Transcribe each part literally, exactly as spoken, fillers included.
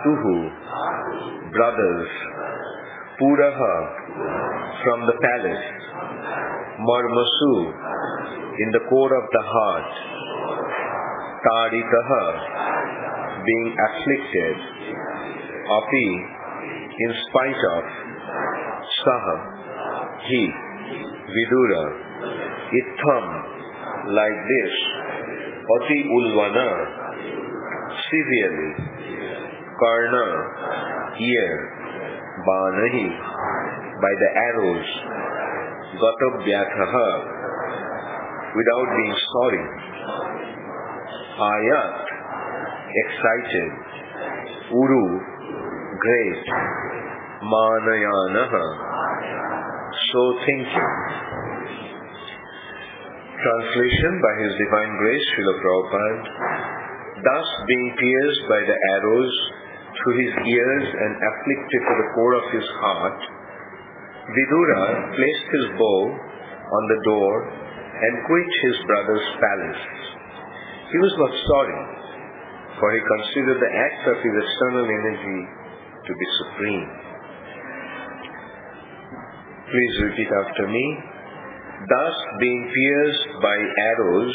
Bhratuhu, brothers. Puraha, from the palace. Marmasu, in the core of the heart. Taritaha, being afflicted. Api, in spite of. Saha, he. Vidura, Itham, like this. Ati ulvana, severely. Karna, ear. Banahi, by the arrows. Gatabhyathaha, without being sorry. Ayat, excited. Uru, great. Manayanaha, so thinking. Translation by His Divine Grace, Srila Prabhupada. Thus being pierced by the arrows through his ears and afflicted to the core of his heart, Vidura placed his bow on the door and quit his brother's palace. He was not sorry, for he considered the act of his external energy to be supreme. Please repeat after me. Thus being pierced by arrows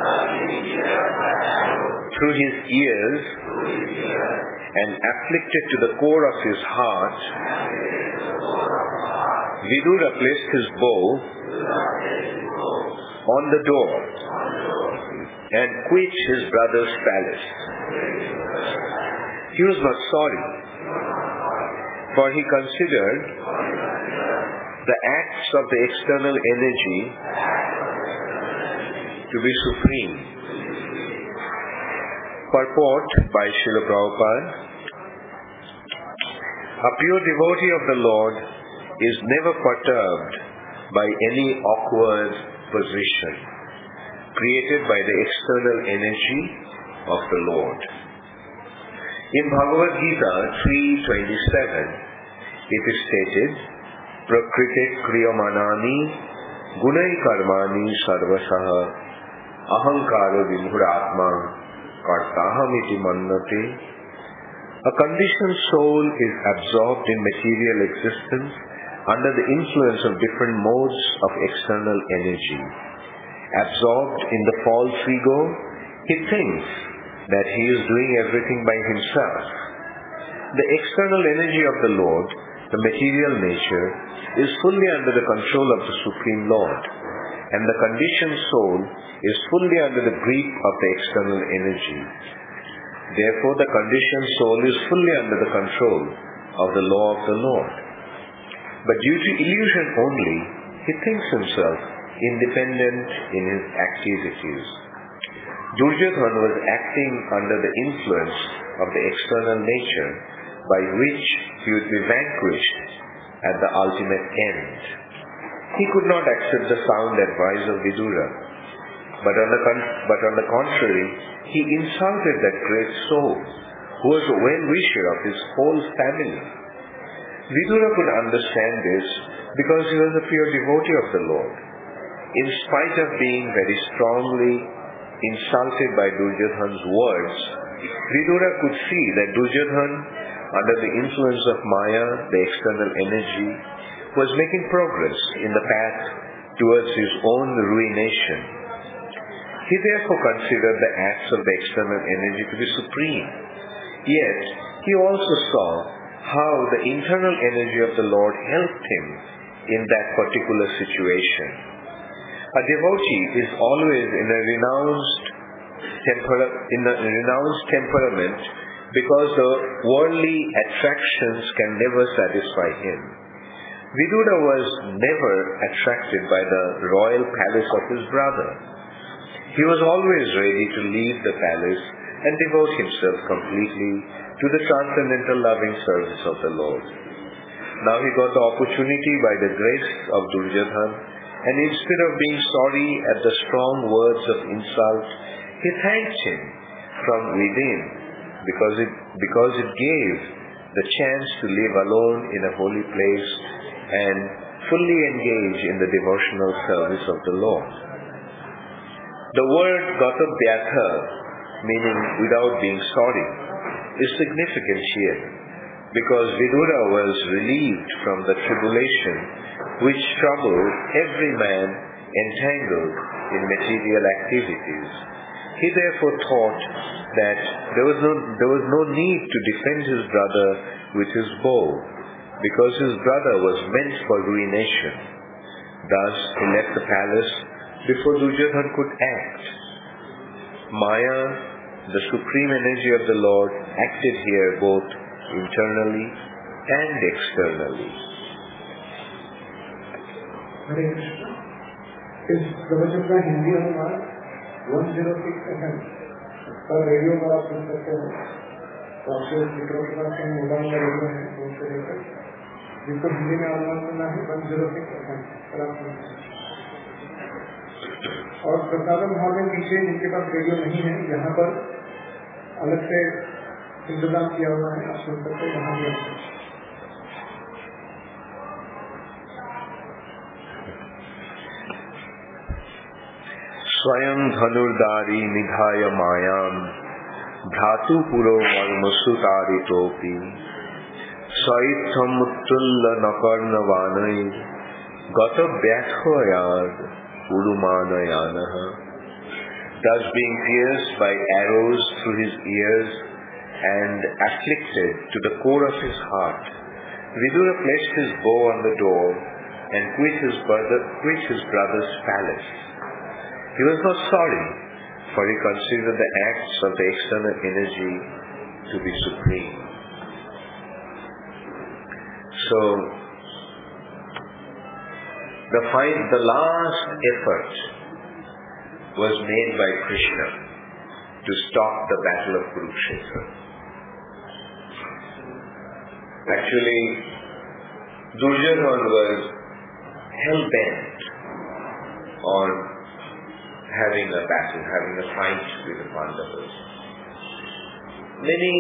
through his ears and afflicted to the core of his heart, Vidura placed his bow on the door and quit his brother's palace. He was not sorry, for he considered the acts of the external energy to be supreme. Purport by Srila Prabhupada. A pure devotee of the Lord is never perturbed by any awkward position created by the external energy of the Lord. In Bhagavad Gita three twenty-seven, it is stated, Prakriti kriyamanani gunai karmani sarvasaha ahankara vimhuratma kartahamiti mannate. A conditioned soul is absorbed in material existence under the influence of different modes of external energy. Absorbed in the false ego, he thinks that he is doing everything by himself. The external energy of the Lord, the material nature, is fully under the control of the Supreme Lord, and the conditioned soul is fully under the grip of the external energy. Therefore, the conditioned soul is fully under the control of the law of the Lord. But due to illusion only, he thinks himself independent in his activities. Duryodhana was acting under the influence of the external nature by which he would be vanquished at the ultimate end. He could not accept the sound advice of Vidura, but on the, con- but on the contrary, he insulted that great soul, who was a well-wisher of his whole family. Vidura could understand this because he was a pure devotee of the Lord. In spite of being very strongly insulted by Duryodhana's words, Vidura could see that Duryodhana, under the influence of Maya, the external energy, was making progress in the path towards his own ruination. He therefore considered the acts of the external energy to be supreme. Yet, he also saw how the internal energy of the Lord helped him in that particular situation. A devotee is always in a renounced, temper- in a renounced temperament because the worldly attractions can never satisfy him. Vidura was never attracted by the royal palace of his brother. He was always ready to leave the palace and devote himself completely to the transcendental loving service of the Lord. Now he got the opportunity by the grace of Duryodhana, and instead of being sorry at the strong words of insult, he thanked him from within because it, because it gave the chance to live alone in a holy place and fully engage in the devotional service of the Lord. The word Gatabhyatha, meaning without being sorry, is significant here, because Vidura was relieved from the tribulation which troubled every man entangled in material activities. He therefore thought that there was no, there was no need to defend his brother with his bow, because his brother was meant for ruination. Thus he left the palace before Duryodhana could act. Maya, the supreme energy of the Lord, acted here both internally and externally. Hare Krishna. इस प्रवचन का हिंदी अनुवाद one oh six F M पर radio पर आप सुन सकते हैं। तो आपको मित्रों के पास मोबाइल में रेडियो है, उनसे लेकर जिसको हिंदी में अनुवाद करना है one oh six F M पर आप सुन सकते हैं। और प्रसारण हॉल में पीछे जिनके पास रेडियो नहीं है, यहाँ पर अलग से इंतजाम किया हुआ है, आप सुन सकते हैं यहाँ भी। स्वयं धनुर्धारी निधाय मायाम भ्रातु पुरो मर्मसुतारितोपि सैत्थम उत्तुल्ल नकर्णवानैः गत व्याख्याद उरुमानयानः. Thus being pierced by arrows through his ears and afflicted to the core of his heart, Vidura placed his bow on the door and quit his brother, quit his brother's palace. He was not sorry, for he considered the acts of the external energy to be supreme. So, the fight, the last effort was made by Krishna to stop the battle of Kurukshetra. Actually, Duryodhana was hell-bent on having a battle, having a fight with the Pandavas. Many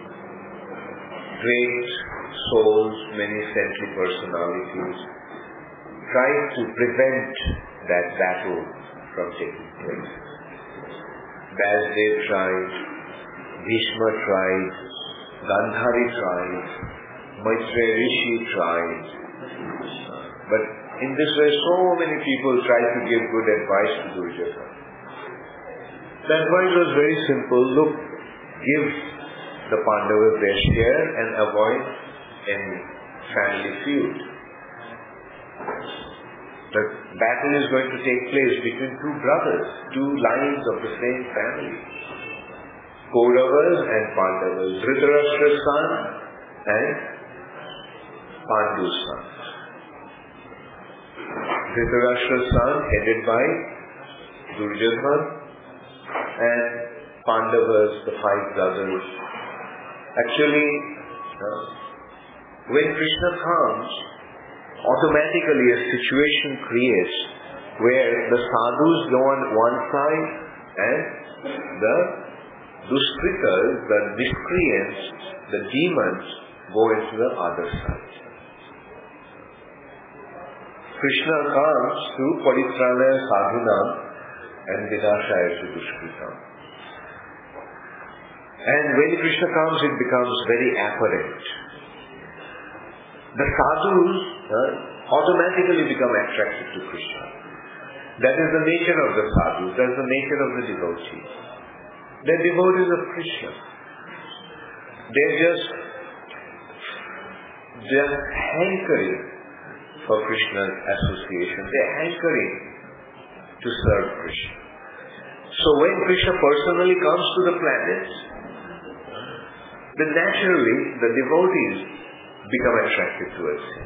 great souls, many saintly personalities tried to prevent that battle from taking place. Vasudev tried, Bhishma tried, Gandhari tried, Maitreya Rishi tried, but in this way, so many people tried to give good advice to Duryodhana. The advice was very simple. Look, give the Pandavas their share and avoid any family feud. The battle is going to take place between two brothers, two lines of the same family. Kauravas and Pandavas, Dhritarashtra's son and Pandu's son. Dhritarashtra's son headed by Duryodhana, and Pandavas, the five brothers. Actually, uh, when Krishna comes, automatically a situation creates where the sadhus go on one side and the duskritas, the miscreants, the demons go into the other side. Krishna comes to Paritranaya Sadhunam and Vinashaya to Dushkritam. And when Krishna comes, it becomes very apparent. The sadhus uh, automatically become attracted to Krishna. That is the nature of the sadhus, that is the nature of the devotees. They are devotees of Krishna. They are just, just hankering for Krishna's association. They are hankering to serve Krishna. So when Krishna personally comes to the planets, then naturally the devotees become attracted towards him.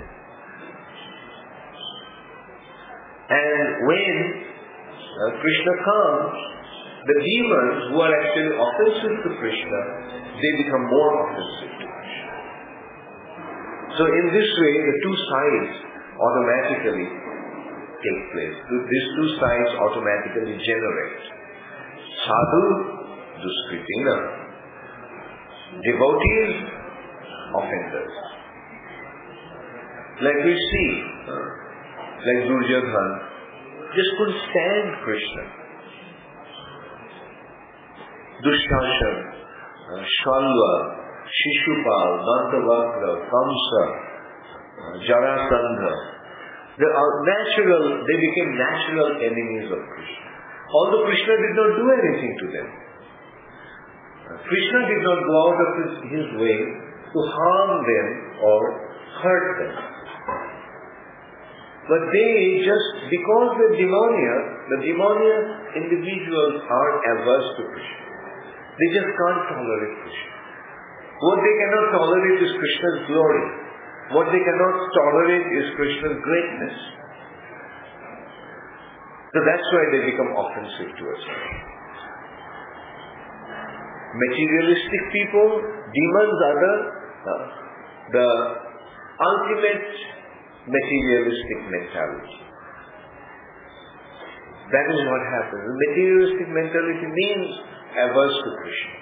And when uh, Krishna comes, the demons who are actually offensive to Krishna, they become more offensive to Krishna. So in this way, the two sides automatically take place. These two sides automatically generate. Sadhu, Duskritina. Devotees, offenders. Like we see, uh, like Duryodhana, just couldn't stand Krishna. Dushashan, uh, Shalva, Shishupal, Dantavakra, Kamsa, uh, Jarasandha. They are natural, they became natural enemies of Krishna. Although Krishna did not do anything to them. Uh, Krishna did not go out of his, his way to harm them or hurt them. But they just, because they're demoniac, the demoniac individuals are averse to Krishna. They just can't tolerate Krishna. What they cannot tolerate is Krishna's glory. What they cannot tolerate is Krishna's greatness. So that's why they become offensive towards Krishna. Materialistic people, demons are the, uh, the ultimate materialistic mentality. That is what happens. The materialistic mentality means averse to Krishna.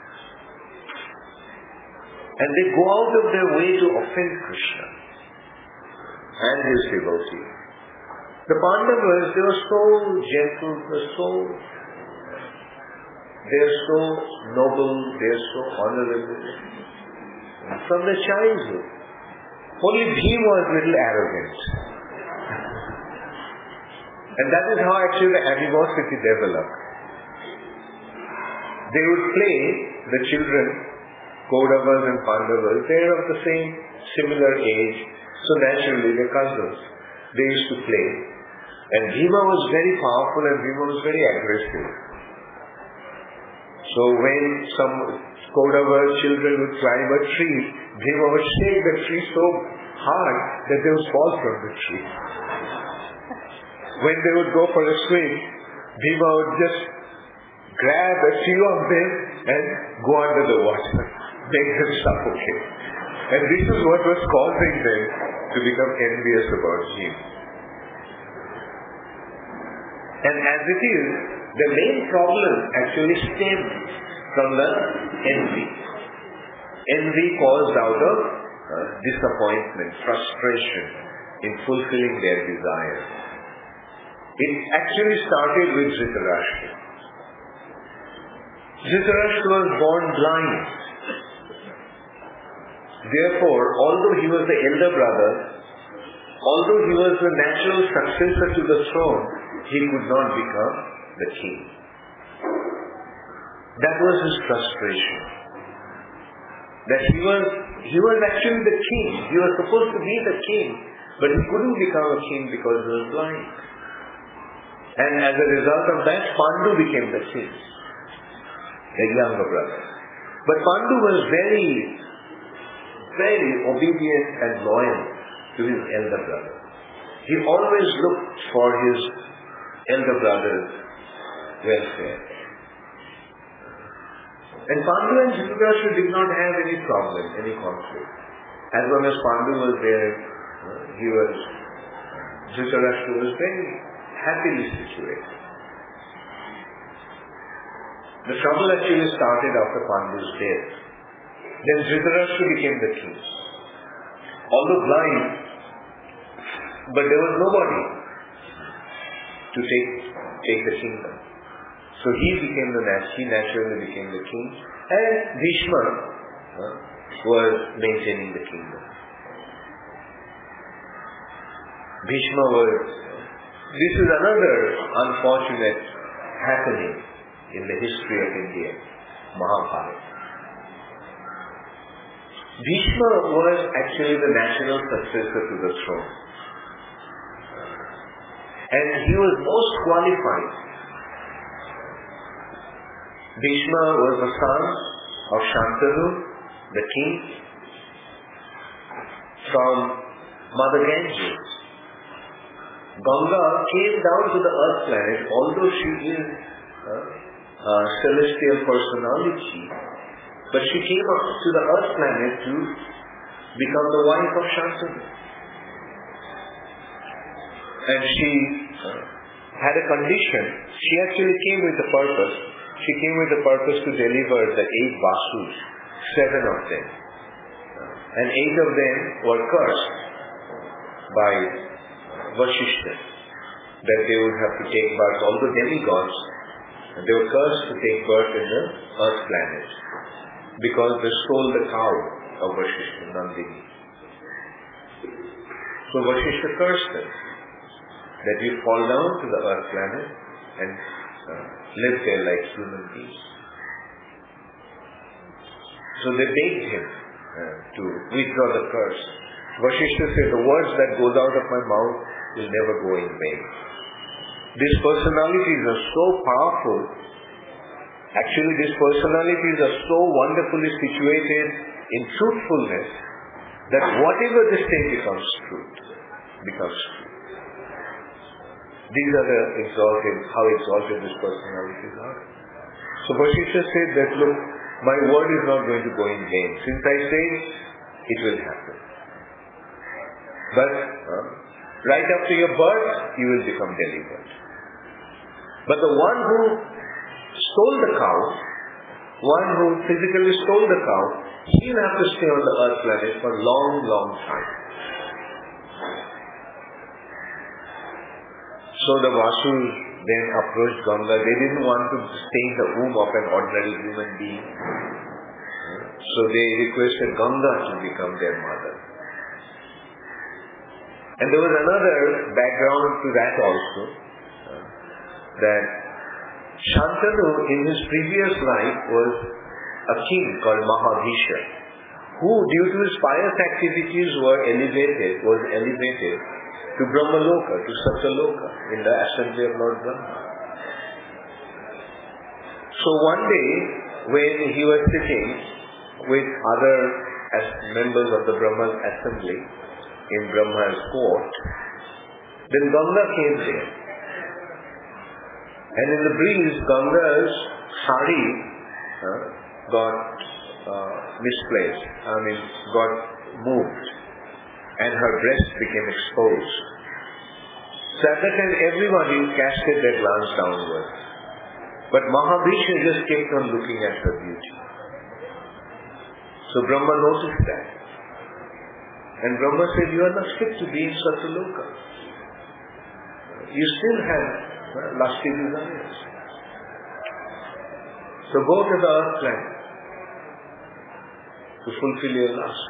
And they go out of their way to offend Krishna and his devotee. The Pandavas, they were so gentle, they were so, they are so noble, they are so honorable. From their childhood. Only Bhima was a little arrogant. And that is how actually the animosity developed. They would play, the children, Kauravas and Pandavas, they are of the same, similar age, so naturally they're cousins. They used to play. And Bhima was very powerful and Bhima was very aggressive. So when some Kaurava children would climb a tree, Bhima would shake the tree so hard that they would fall from the tree. When they would go for a swim, Bhima would just grab a few of them and go under the water, make them suffocate. And this is what was causing them to become envious about him. And as it is, the main problem actually stems from the envy. Envy caused out of uh, disappointment, frustration in fulfilling their desires. It actually started with Dhritarashtra. Dhritarashtra was born blind. Therefore, although he was the elder brother, although he was the natural successor to the throne, he could not become the king. That was his frustration. That he was, he was actually the king. He was supposed to be the king, but he couldn't become a king because he was blind. And as a result of that, Pandu became the king, the younger brother. But Pandu was very, very obedient and loyal to his elder brother. He always looked for his elder brother's welfare. And Pandu and Dhritarashtra did not have any problem, any conflict. As long as Pandu was there, he was, Dhritarashtra was very happily situated. The trouble actually started after Pandu's death. Then Dhritarashtra became the king. Although blind, but there was nobody to take, take the kingdom. So he became the he naturally became the king, and Bhishma uh, was maintaining the kingdom. Bhishma was. This is another unfortunate happening in the history of India, Mahabharata. Bhishma was actually the natural successor to the throne, and he was most qualified. Bhishma was the son of Shantanu, the king, from Mother Ganges. Ganga came down to the earth planet, although she is a, a celestial personality, but she came up to the earth planet to become the wife of Shantanu. And she uh, had a condition. She actually came with a purpose. She came with the purpose to deliver the eight Vasus, seven of them. And eight of them were cursed by Vashishta, that they would have to take birth, although demigods, they were cursed to take birth in the earth planet. because they stole the cow of Vasishtha Nandini. So Vasishtha cursed them that you fall down to the earth planet and uh, live there like human beings. So they begged him uh, to withdraw the curse. Vasishtha said, the words that goes out of my mouth will never go in vain. These personalities are so powerful. Actually, these personalities are so wonderfully situated in truthfulness that whatever they say becomes truth. Becomes truth. These are the exalted, how exalted these personalities are. So Vasishtha said that, look, my word is not going to go in vain. Since I say it, it will happen. But uh, right after your birth, you will become delivered. But the one who stole the cow, one who physically stole the cow, he will have to stay on the earth planet for a long, long time. So the Vasus then approached Ganga. They didn't want to stay in the womb of an ordinary human being. So they requested Ganga to become their mother. And there was another background to that also, that Shantanu in his previous life was a king called Mahabhisha, who due to his pious activities were elevated, was elevated to Brahmaloka, to Satyaloka, in the assembly of Lord Brahma. So one day, when he was sitting with other as members of the Brahma assembly in Brahma's court, then Ganga came there. And in the breeze, Ganga's sari uh, got uh, misplaced, I mean, got moved, and her breast became exposed. So at that time, everybody casted their glance downwards. But Mahabhisha just kept on looking at her beauty. So Brahma noticed that. And Brahma said, you are not fit to be in Satyaloka. You still have uh, lusty desires. So go to the earth planet to fulfill your lust.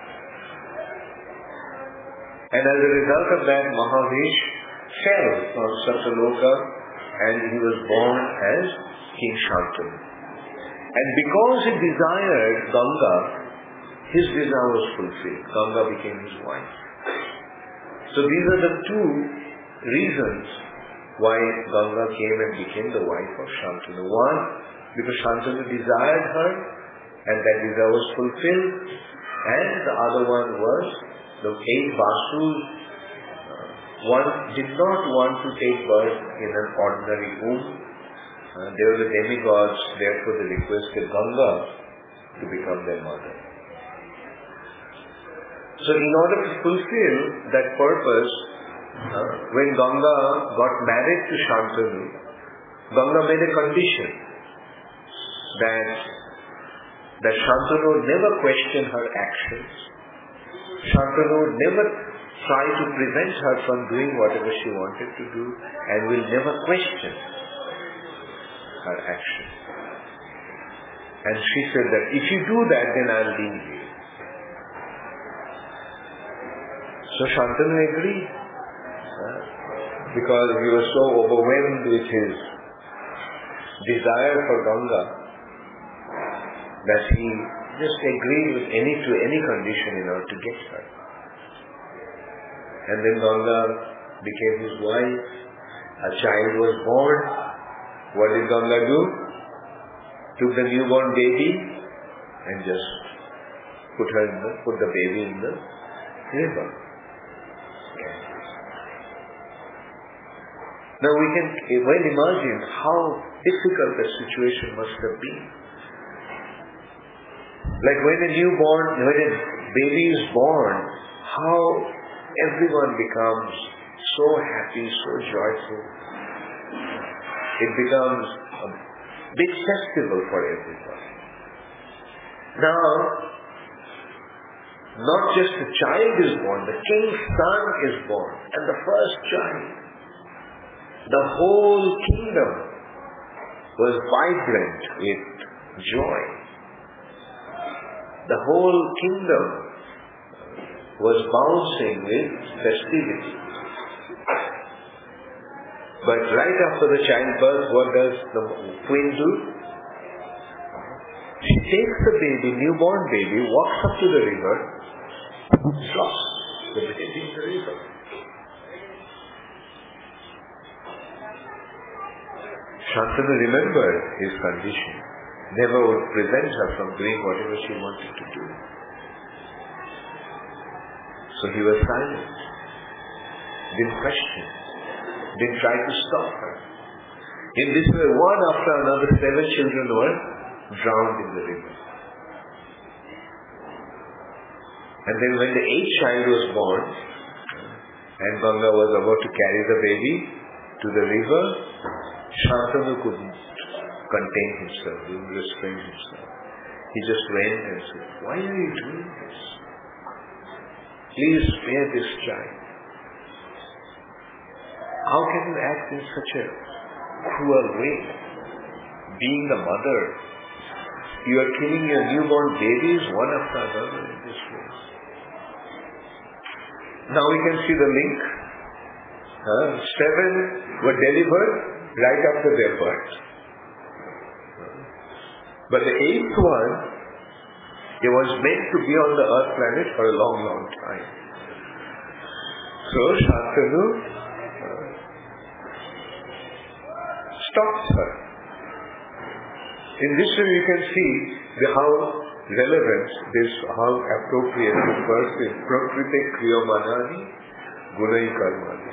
And as a result of that, Mahavish fell from Satyaloka and he was born as King Shantanu. And because he desired Ganga, his desire was fulfilled. Ganga became his wife. So these are the two reasons why Ganga came and became the wife of Shantanu. One, because Shantanu desired her and that desire was fulfilled. And the other one was the eight Vasus. Uh, one did not want to take birth in an ordinary womb. Uh, they were the demigods, therefore they requested Ganga to become their mother. So in order to fulfill that purpose, uh, when Ganga got married to Shantanu, Ganga made a condition that, that Shantanu never question her actions. Shantanu never try to prevent her from doing whatever she wanted to do and will never question her action. And she said that if you do that, then I'll leave you. So Shantanu agreed, uh, because he was so overwhelmed with his desire for Ganga that he just agreed with any to any condition in order to get her. And then Ganga became his wife. A child was born. What did Ganga do? Took the newborn baby and just put her in the, put the baby in the river. Now we can well imagine how difficult the situation must have been. Like when a newborn, when a baby is born, how everyone becomes so happy, so joyful. It becomes a big festival for everybody. Now, not just the child is born, the king's son is born, and the first child. The whole kingdom was vibrant with joy. the whole kingdom was bouncing with festivity. But right after the childbirth, what does the queen do? She takes the baby, newborn baby, walks up to the river, drops the baby in the river. Shantanu remembered his condition, never would prevent her from doing whatever she wanted to do. So he was silent, didn't question, didn't try to stop her. In this way, one after another, seven children were drowned in the river. And then when the eighth child was born, and Ganga was about to carry the baby to the river, Shantanu couldn't contain himself, didn't restrain himself. He just went and said, "Why are you doing this? Please spare this child. How can you act in such a cruel way? Being the mother, you are killing your newborn babies one after another in this way." Now we can see the link. Uh, seven were delivered right after their birth. But the eighth one, it was meant to be on the earth planet for a long, long time. So Shantanu uh, stopped her. In this way you can see the, how relevant this, how appropriate this verse is. Prakriti kriyamanani gunai karmani.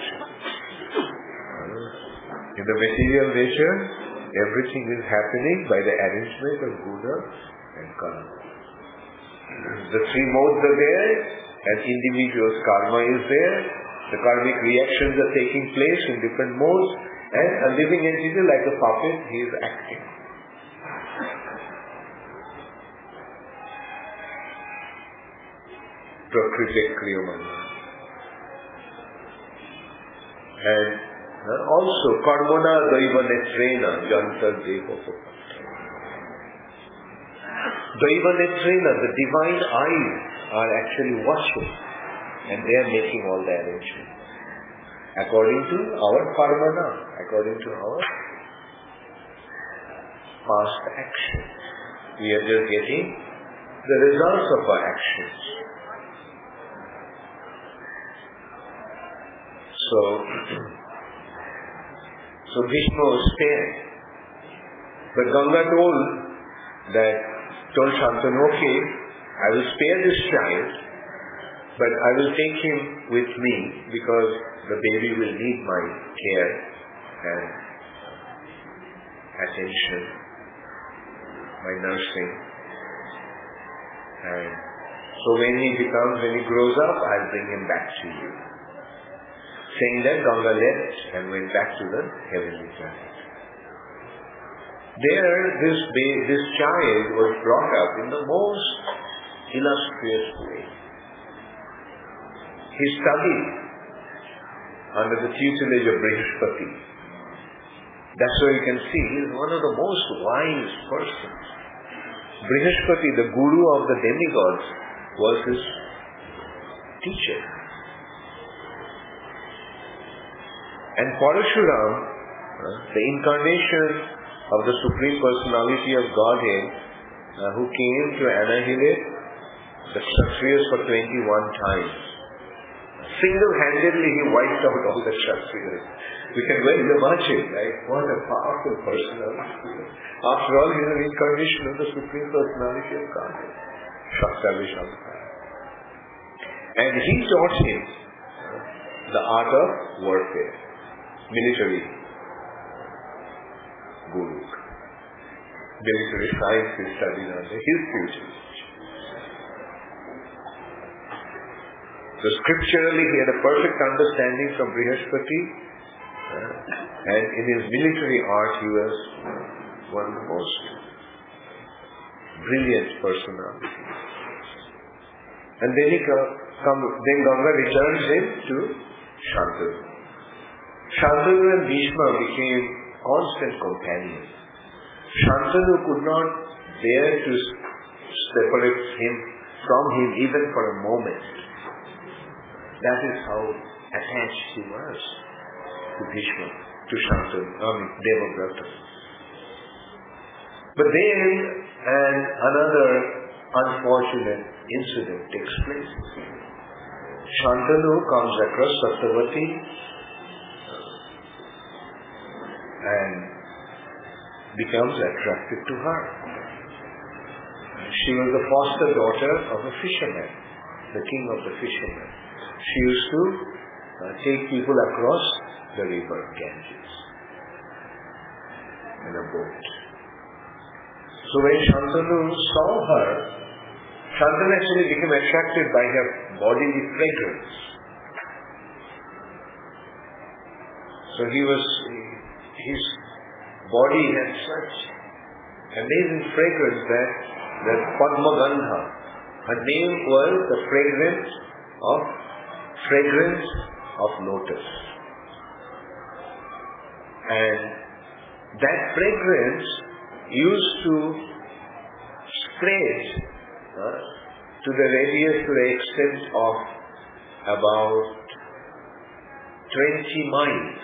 In the material nature, everything is happening by the arrangement of guna and karma. The three modes are there, and individual's karma is there. The karmic reactions are taking place in different modes, and a living entity like a puppet, he is acting. Prakriti kriyamana. And uh, also, karmana daiva netrena jantar deva. Daiva netrena, the divine eyes are actually watching, and they are making all the arrangements. According to our karmana, according to our past actions. We are just getting the results of our actions. So, so Bhishma was spared. But Ganga told that, told Shantanu, okay, I will spare this child, but I will take him with me because the baby will need my care and attention, my nursing. And so when he becomes, when he grows up, I'll bring him back to you. Saying that, Ganga left and went back to the heavenly planet. There, this ba- this child was brought up in the most illustrious way. He studied under the tutelage of Brihaspati. That's why you can see he is one of the most wise persons. Brihaspati, the guru of the demigods, was his teacher. And Parashuram, the incarnation of the Supreme Personality of Godhead, uh, who came to annihilate the Kshatriyas for twenty-one times. Single-handedly he wiped out all the Kshatriyas. We can well imagine, right? What a powerful personality. After all, he is an incarnation of the Supreme Personality of Godhead. Shakta Vishankara. And he taught him uh, the art of warfare. Military guru. Military science is studied under his tutelage. So scripturally he had a perfect understanding from Brihaspati, uh, and in his military art he was one of the most brilliant personalities. And then he come, then Ganga returns him to Shantanu. Shantanu and Bhishma became constant companions. Shantanu could not bear to separates him from him even for a moment. That is how attached he was to Bhishma, to Shantanu, I mean Devabrata. But then and another unfortunate incident takes place. Shantanu comes across Satyavati and becomes attracted to her. She was the foster daughter of a fisherman, the king of the fishermen. She used to uh, take people across the river Ganges in a boat. So when Shantanu saw her, Shantanu actually became attracted by her bodily fragrance. So he was, his body had such amazing fragrance that, that Padma Gandha, her name was the fragrance of fragrance of lotus. And that fragrance used to spread uh, to the radius, to the extent of about twenty miles.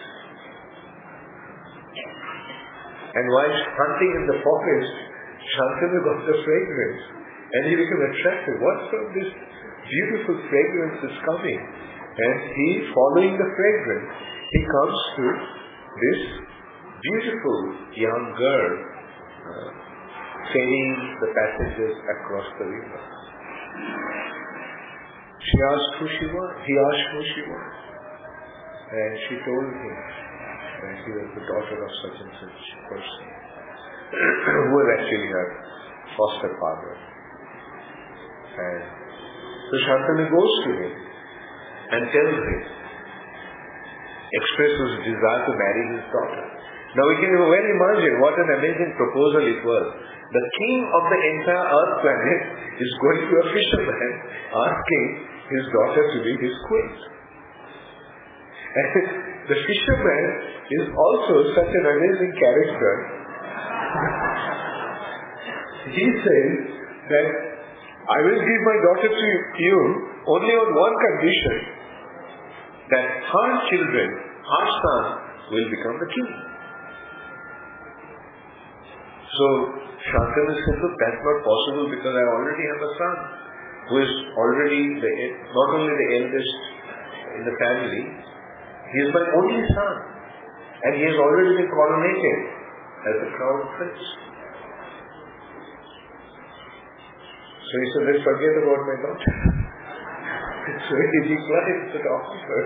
And while hunting in the forest, Shantanu got the fragrance and he became attracted. What's from this beautiful fragrance is coming? And he, following the fragrance, he comes to this beautiful young girl uh, ferrying the passengers across the river. She asked who she was. He asked who she was. And she told him that she was the daughter of such and such person who was actually her foster father. And so Shantanu goes to him and tells him, expresses his desire to marry his daughter. Now we can well imagine what an amazing proposal it was. The king of the entire earth planet is going to a fisherman asking his daughter to be his queen. And the fisherman is also such an amazing character. He says that I will give my daughter to you only on one condition, that her children, her son, will become the king. So Shantanu said, look, that's not possible because I already have a son who is already the, not only the eldest in the family, he is my only son and he has already been coronated as the crown prince. So he said, let's forget about my daughter. So he declined the offer.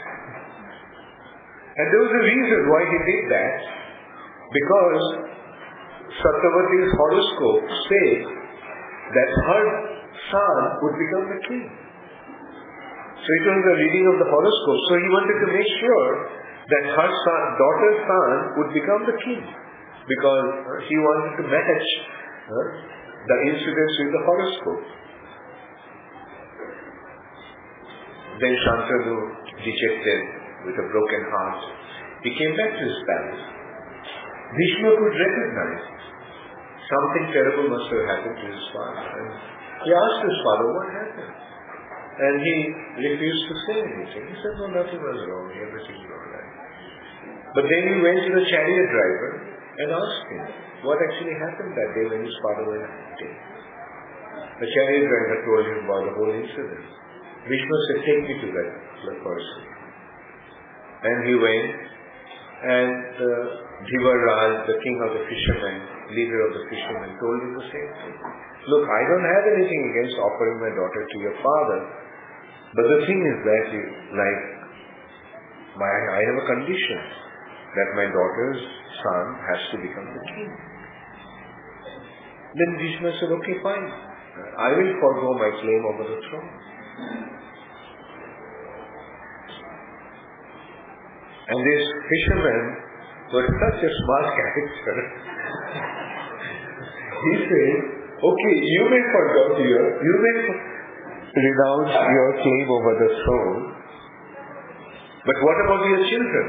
And there was a reason why he did that, because Satyavati's horoscope says that her son would become the king. So it was the reading of the horoscope. So he wanted to make sure that her son, daughter's son would become the king, because uh, he wanted to match uh, the incidents with the horoscope. Then Shantanu, dejected with a broken heart, he came back to his palace. Bhishma could recognize something terrible must have happened to his father. And he asked his father, what happened? And he refused to say anything. He said, no, nothing was wrong. Everything was all right. But then he went to the chariot driver and asked him what actually happened that day when his father went hunting. The chariot driver told him about the whole incident. Vishnu said, take me to that person. And he went, and the Dhivaraj, the king of the fishermen, leader of the fishermen, told him the same thing. Look, I don't have anything against offering my daughter to your father, but the thing is that, you, like, my, I have a condition that my daughter's son has to become the king. Then Vishnu said, okay, fine. I will forego my claim over the throne. And this fisherman was such a smart character. He said, okay, you may forego your, you may renounce your claim over the throne, but what about your children?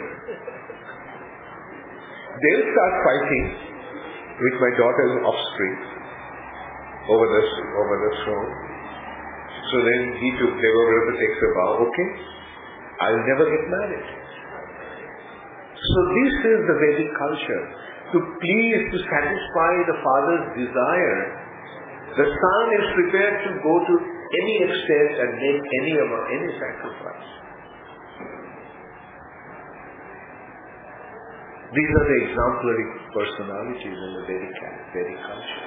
They'll start fighting with my daughter's offspring over the, over the throne. So then he took, Devavrata takes a vow, okay, I'll never get married. So this is the Vedic culture. To please, to satisfy the father's desire, the son is prepared to go to any extent and make any amount, any sacrifice. These are the exemplary personalities in the Vedic, Vedic culture.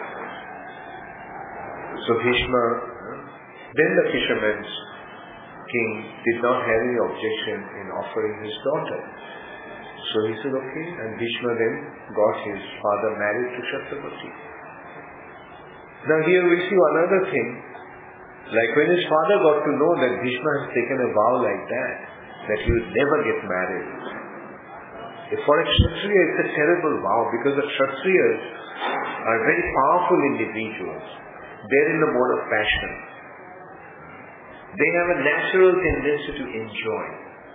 So Bhishma, then the fisherman's king did not have any objection in offering his daughter. So he said, okay, and Bhishma then got his father married to Satyavati. Now here we see another thing, like when his father got to know that Bhishma has taken a vow like that, that he would never get married. For a Kshatriya, it's a terrible vow because the Kshatriyas are very powerful individuals. They're in the mode of passion. They have a natural tendency to enjoy.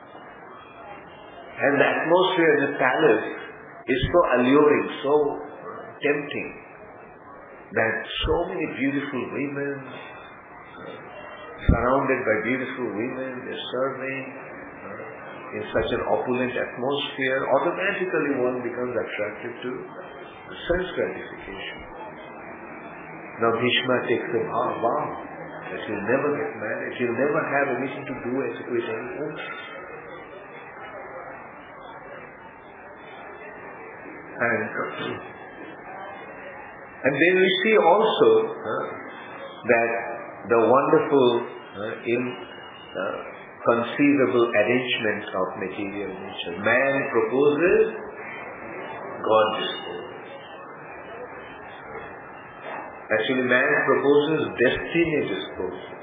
And the atmosphere in the palace is so alluring, so tempting, that so many beautiful women, surrounded by beautiful women, they're serving in such an opulent atmosphere, automatically one becomes attracted to sense gratification. Now Bhishma takes a vow, vow that he'll never get married, he'll never have anything to do with any woman. And, and then we see also uh, that the wonderful, uh, inconceivable uh, arrangements of material nature. Man proposes, God disposes. Actually, man proposes, destiny disposes.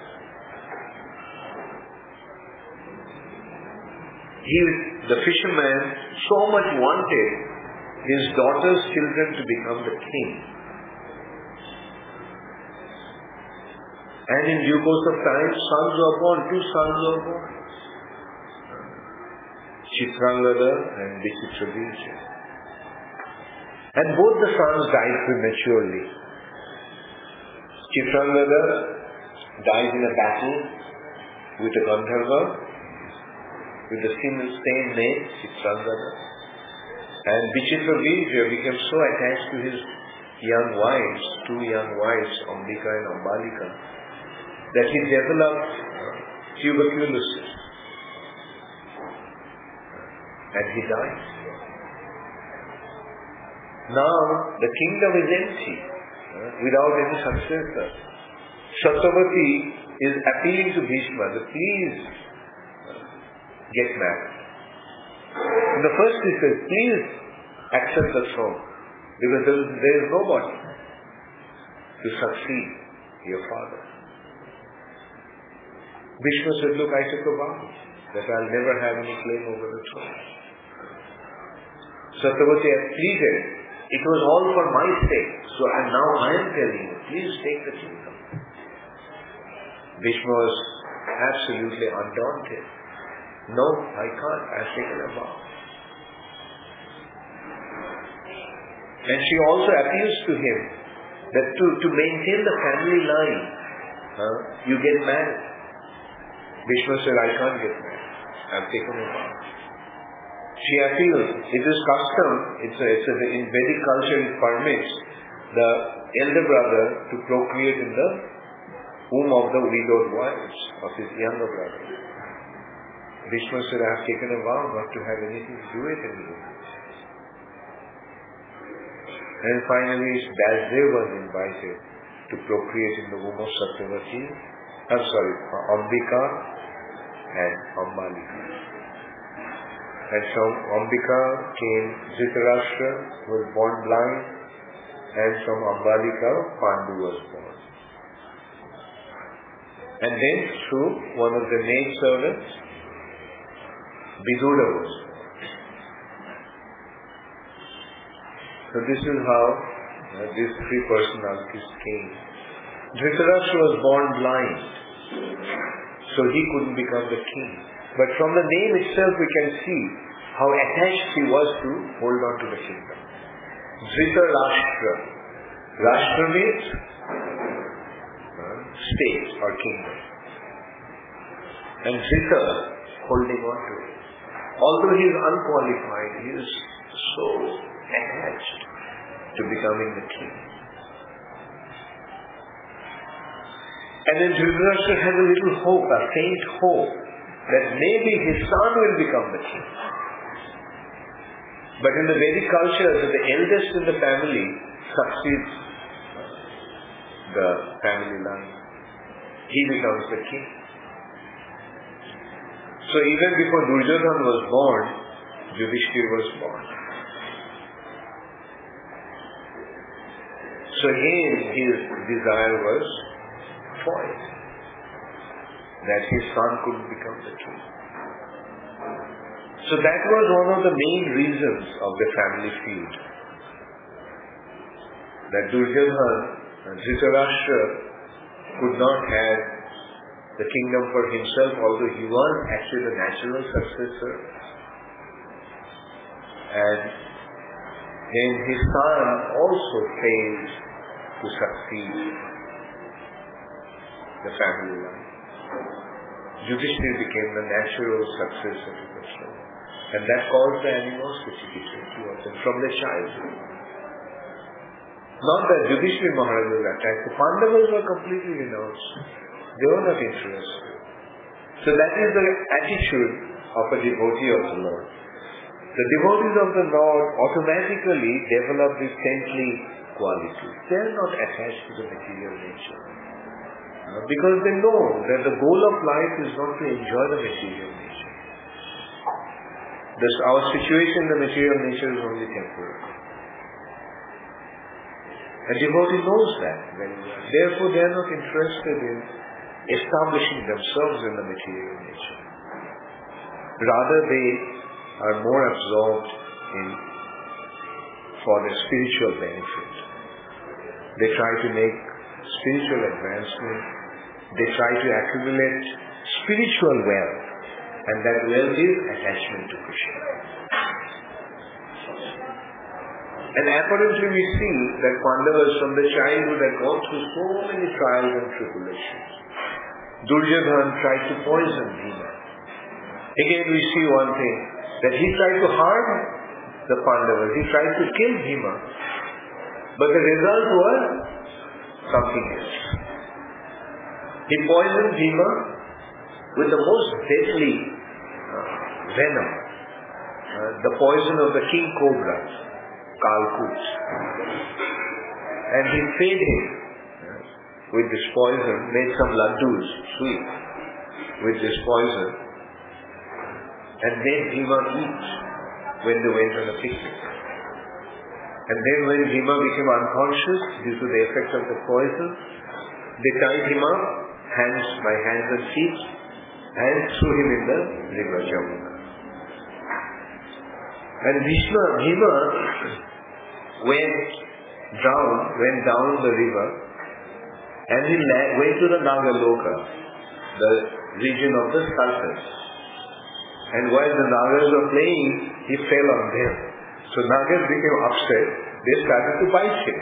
He, the fisherman, so much wanted his daughter's children to become the king. And in due course of time, sons were born, two sons were born. Chitrangada and Vichitrabija. And both the sons died prematurely. Chitrangada died in a battle with a Gandharva, with the same name, Chitrangada. And Vichitrabija became so attached to his young wives, two young wives, Ambika and Ambalika, that he developed tuberculosis. And he died. Now the kingdom is empty, uh, without any successor. Satyavati is appealing to Bhishma that please uh, get married. In the first he says, please accept the throne, because there is, there is nobody to succeed your father. Bhishma said, look, I took a vow that I'll never have any claim over the throne. Satyavati had pleaded, it was all for my sake, so and now I am telling you, please take the kingdom. Bhishma was absolutely undaunted. No, I can't, I've taken a vow. And she also appeals to him that to, to maintain the family line, uh, you get married. Bhishma said, I can't get married. I've taken a vow. She appeals. It is custom, it's a, it's a, in Vedic culture it permits the elder brother to procreate in the womb of the widowed wives of his younger brother. Bhishma said, I have taken a vow not to have anything to do with any woman. And finally, Dasdev was invited to procreate in the womb of Satyavati, I'm sorry, Ambika and Ambalika. And from Ambika came Dhritarashtra, who was born blind, and from Ambalika, Pandu was born. And then through one of the maid servants, Vidura was born. So this is how uh, these three personalities came. Dhritarashtra was born blind, so he couldn't become the king. But from the name itself we can see how attached he was to hold on to the kingdom. Dhritarashtra. Rashtra means state or kingdom. And Dhritar holding on to it. Although he is unqualified, he is so attached to becoming the king. And then Dhritarashtra has a little hope, a faint hope, that maybe his son will become the king. But in the Vedic culture, the eldest in the family succeeds the family line. He becomes the king. So even before Duryodhana was born, Yudhishthira was born. So again, his desire was foiled, that his son could become the king. So that was one of the main reasons of the family feud. That Duryodhana and Dhritarashtra could not have the kingdom for himself, although he was actually the natural successor. And then his son also failed to succeed the family line. Yudhishthira became the natural successor to the throne. And that caused the animosity between two of them from their childhood. Not that Yudhishthira Maharaj was attacked. The Pandavas were completely renounced. They were not interested. So that is the attitude of a devotee of the Lord. The devotees of the Lord automatically develop these saintly qualities. They are not attached to the material nature. Uh, because they know that the goal of life is not to enjoy the material nature. This, our situation in the material nature is only temporary. A devotee knows that very well. Therefore, they are not interested in establishing themselves in the material nature. Rather, they are more absorbed in for their spiritual benefit. They try to make spiritual advancement. They try to accumulate spiritual wealth, and that wealth is attachment to Krishna. And apparently we see that Pandavas from the childhood had gone through so many trials and tribulations. Duryodhana tried to poison Bhima. Again we see one thing, that he tried to harm the Pandavas. He tried to kill Bhima. But the result was something else. He poisoned Bhima with the most deadly uh, venom. Uh, the poison of the king cobra, Kalkut. And he fed him uh, with this poison, made some laddus, sweet, with this poison, and made Bhima eat when they went on a picnic. And then when Bhima became unconscious due to the effect of the poison, they tied him up, hands by hands and feet, and threw him in the river Jamuna. And Bhishma, Bhima went down, went down the river, and he went to the Nagaloka, the region of the sultans. And while the Nagas were playing, he fell on them. So Nagas became upset. They started to bite him.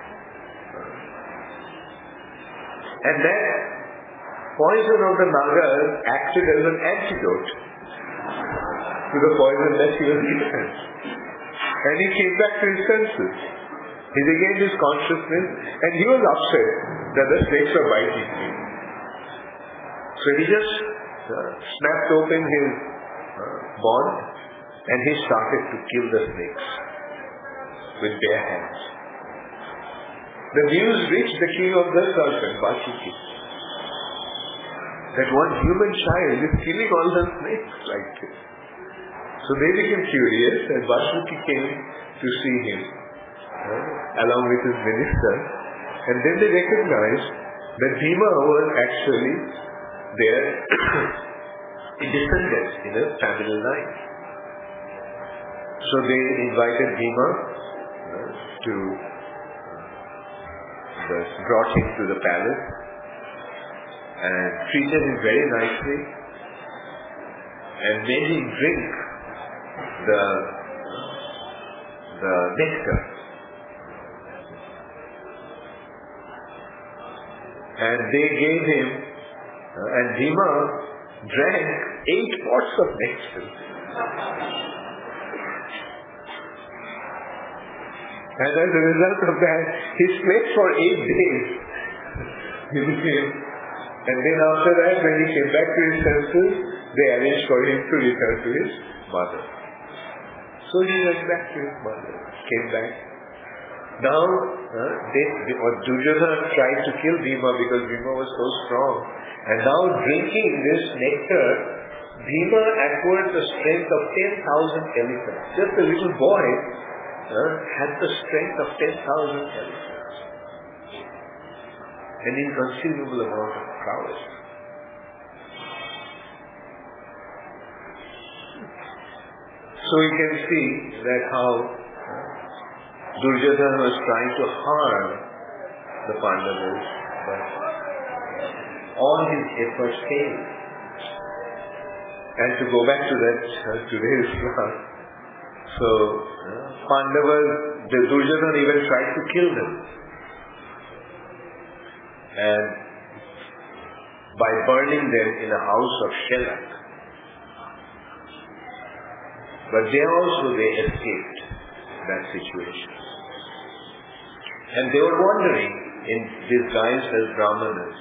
And that poison of the Nagas acted as an antidote to the poison that he was eaten. And he came back to his senses. He regained his consciousness, and he was upset that the snakes were biting him. So he just uh, snapped open his uh, bond, and he started to kill the snakes with bare hands. The news reached the king of the sultan, Vasuki, that one human child is killing all the snakes like this. So they became curious, and Vasuki came to see him uh, along with his minister, and then they recognized that Bhima was actually their descendant in a family line. So they invited Bhima uh, to, uh, brought him to the palace and treated him very nicely and made him drink the, the nectar. And they gave him, uh, and Bhima drank eight pots of nectar. And as a result of that, he slept for eight days. He became, and then after that, when he came back to his senses, they arranged for him to return to his mother. So he went back to his mother, came back. Now, uh, they, they, or Duryodhana tried to kill Bhima because Bhima was so strong. And now drinking this nectar, Bhima acquired the strength of ten thousand elephants. Just a little boy uh, had the strength of ten thousand elephants. An inconceivable amount of prowess. So you can see that how Duryodhana was trying to harm the Pandavas, but all his efforts failed. And to go back to that uh, today's class, so uh, Pandavas, the Duryodhana even tried to kill them. And by burning them in a house of Shelak. But they also, they escaped that situation. And they were wandering in disguise as Brahmanas.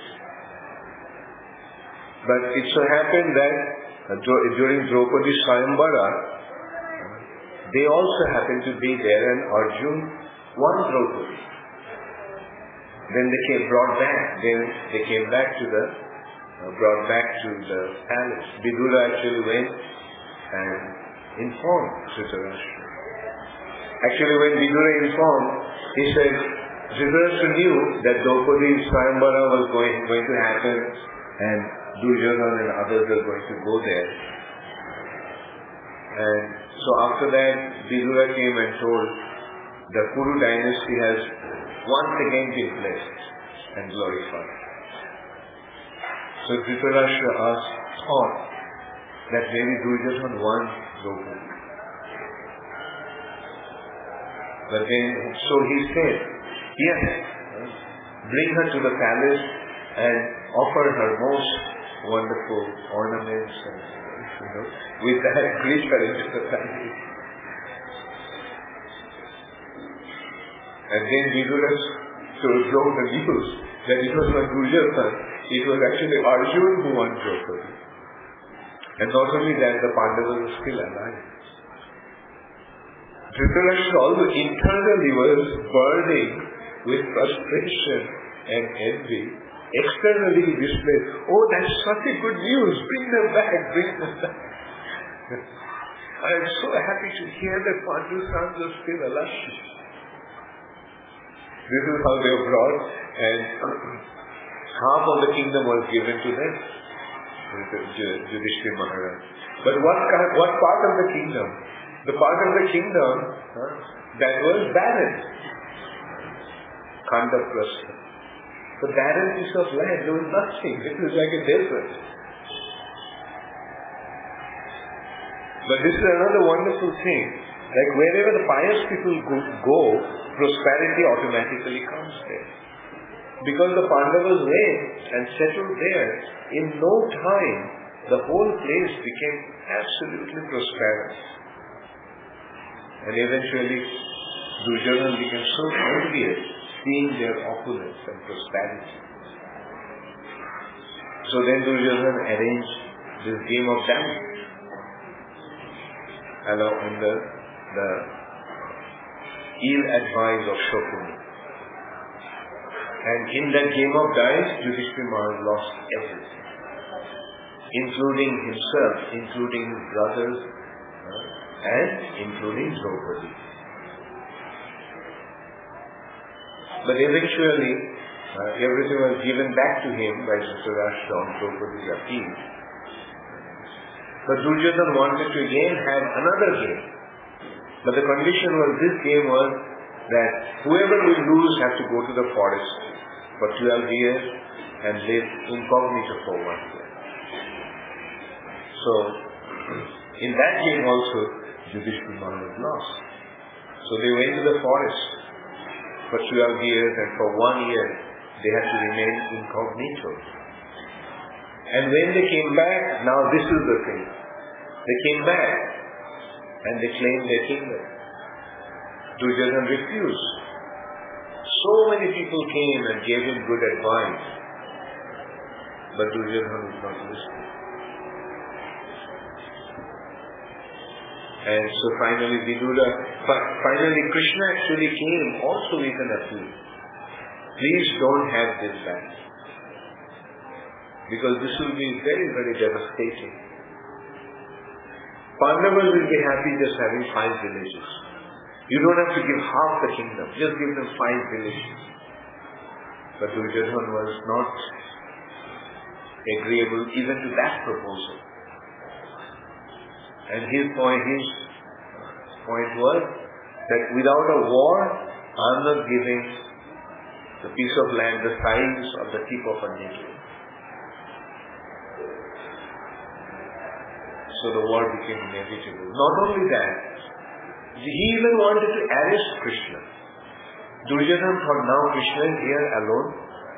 But it so happened that uh, during Draupadi's Swayamvara, they also happened to be there, and Arjun won Draupadi. Then they came, brought back, then they came back to the, uh, brought back to the palace. Vidura actually went and informed Dhritarashtra. Actually, when Vidura informed, he said, Dhritarashtra knew that Draupadi's Swayamvara was going, going to happen, and Duryodhana and others were going to go there. And so after that, Vidura came and told, the Kuru dynasty has once again been blessed and glorified. So Dhritarashtra asked, thought that maybe Duryodhana won Draupadi. But then, so he said, yes, bring her to the palace and offer her most wonderful ornaments and, you know, with that greet her into the palace. And then Vidura wrote the news that it was not Duryodhana, it was actually Arjun who won Draupadi. And not only that, the Pandavas were still alive. Dhritarashtra also internally was burning with frustration and envy. Externally he displayed, oh, that's such a good news, bring them back, bring them back. I am so happy to hear that Pandu sons are still alive. This is how they were brought, and half of the kingdom was given to them, Yudhishthira Maharaj. But what kind, what part of the kingdom? The part of the kingdom huh, that was barren. Khandaprastha. The barren piece of land, there was nothing. It was like a desert. But this is another wonderful thing. Like wherever the pious people go, go prosperity automatically comes there. Because the Pandavas went and settled there, in no time, the whole place became absolutely prosperous. And eventually, Duryodhana became so envious seeing their opulence and prosperity. So then Duryodhana arranged this game of dice, on the, the ill advice of Shokuni. And in that game of dice, Yudhishthira Maharaj lost everything, including himself, including his brothers, uh, and including Draupadi. But eventually, uh, everything was given back to him by Dhritarashtra on Draupadi's appeal. But Duryodhana wanted to again have another game. But the condition was, this game was that whoever will lose has to go to the forest for twelve years and live incognito for one year. So, in that game also, Yudhishthira Maharaj lost. So they went to the forest for twelve years, and for one year they had to remain incognito. And when they came back, now this is the thing. They came back and they claimed their kingdom. Duryodhana refused. So many people came and gave him good advice. But Duryodhana was not listening. And so finally Vidura, finally Krishna actually came also with an appeal. Please don't have this back. Because this will be very, very devastating. Pandavas will be happy just having five villages. You don't have to give half the kingdom. Just give them five villages. But Duryodhana was not agreeable even to that proposal. And his point, his point was that without a war, I am not giving the piece of land the size of the tip of a needle. So the war became inevitable. Not only that, he even wanted to arrest Krishna. Duryodhana thought, now Krishna is here alone.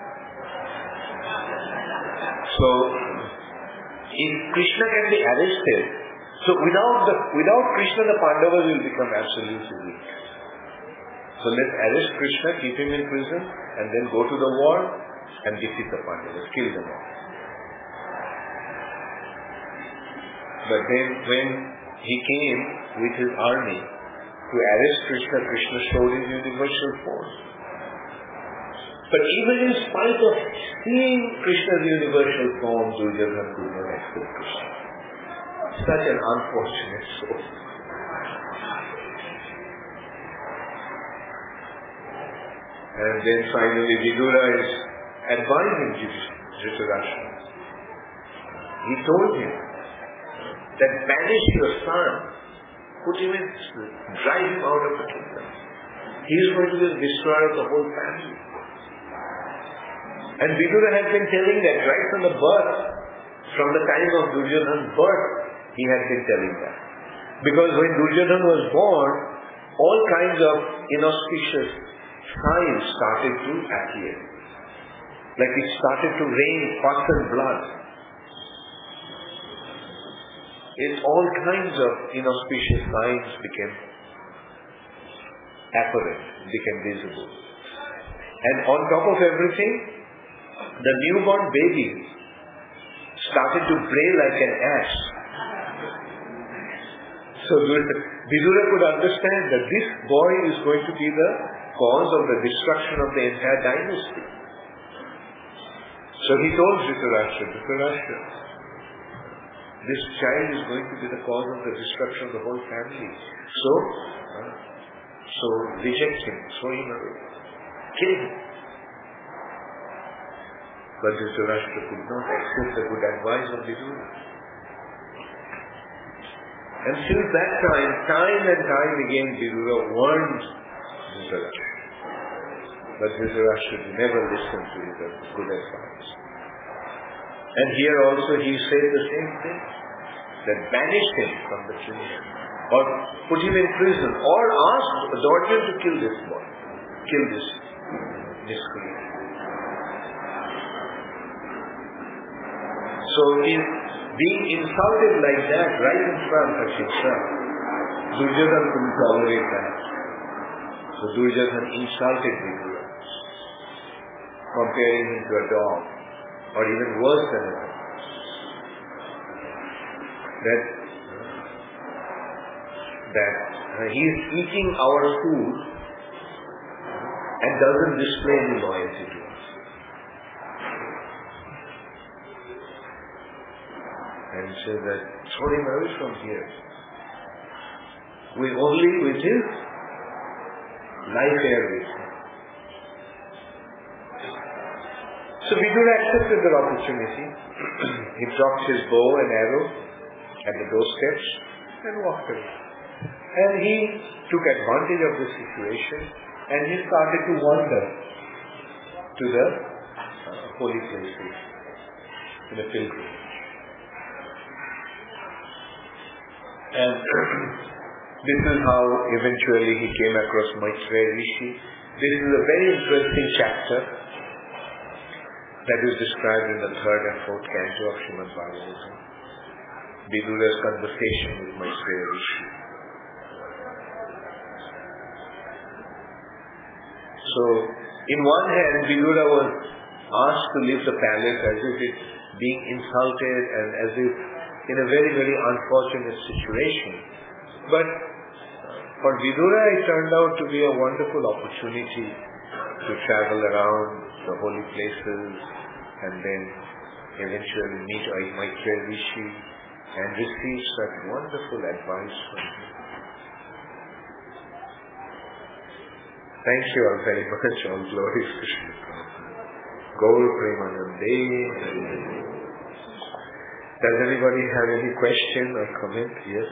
So, if Krishna can be arrested, so without the without Krishna, the Pandavas will become absolutely weak. So let's arrest Krishna, keep him in prison, and then go to the war and defeat the Pandavas, kill them all. But then when he came with his army to arrest Krishna, Krishna showed his universal force. But even in spite of seeing Krishna's universal form, Duryodhana could not accept Krishna. Such an unfortunate soul. And then finally Vidura is advising Dhritarashtra. He told him that banish your son, put him in, drive him out of the kingdom. He is going to be the destroyer of the whole family. And Vidura had been telling that right from the birth, from the time of Duryodhana's birth, he had been telling that. Because when Duryodhana was born, all kinds of inauspicious signs started to appear. Like it started to rain pus and blood. It, all kinds of inauspicious signs became apparent, became visible. And on top of everything, the newborn baby started to bray like an ass. So Vidura could understand that this boy is going to be the cause of the destruction of the entire dynasty. So he told Dhritarashtra, Dhritarashtra, this child is going to be the cause of the destruction of the whole family. So, uh, so reject him, throw him away, kill him. But Dhritarashtra could not accept the good advice of Vidura. And since that time, time and time again, Vidura warned Dhritarashtra. But Dhritarashtra never listened to his good advice. And here also he said the same thing, that banish him from the kingdom, or put him in prison, or ask Duryodhana to kill this boy, kill this miscreant. So in being insulted like that right in front of himself, Duryodhana couldn't tolerate that. So Duryodhana insulted Vidura, comparing him to a dog, or even worse than a dog. That, that uh, he is eating our food and doesn't display any loyalty to us. And he says that, throw him away from here. With only with his life air with him. So Vidura accepted the opportunity. He dropped his bow and arrow at the doorsteps and walked away. And he took advantage of the situation and he started to wander to the uh, holy places in a pilgrimage. And this is how eventually he came across Maitreya Rishi. This is a very interesting chapter that is described in the third and fourth canto of Srimad Bhagavatam. Vidura's conversation with Maitreya Rishi. So, in one hand, Vidura was asked to leave the palace as if it's being insulted and as if in a very, very unfortunate situation. But for Vidura, it turned out to be a wonderful opportunity to travel around the holy places and then eventually meet Maitreya Rishi and receive such wonderful advice from him. Thank you all very much. All glories to Srila Prabhupada. Gaur Premanande. Does anybody have any question or comment? Yes?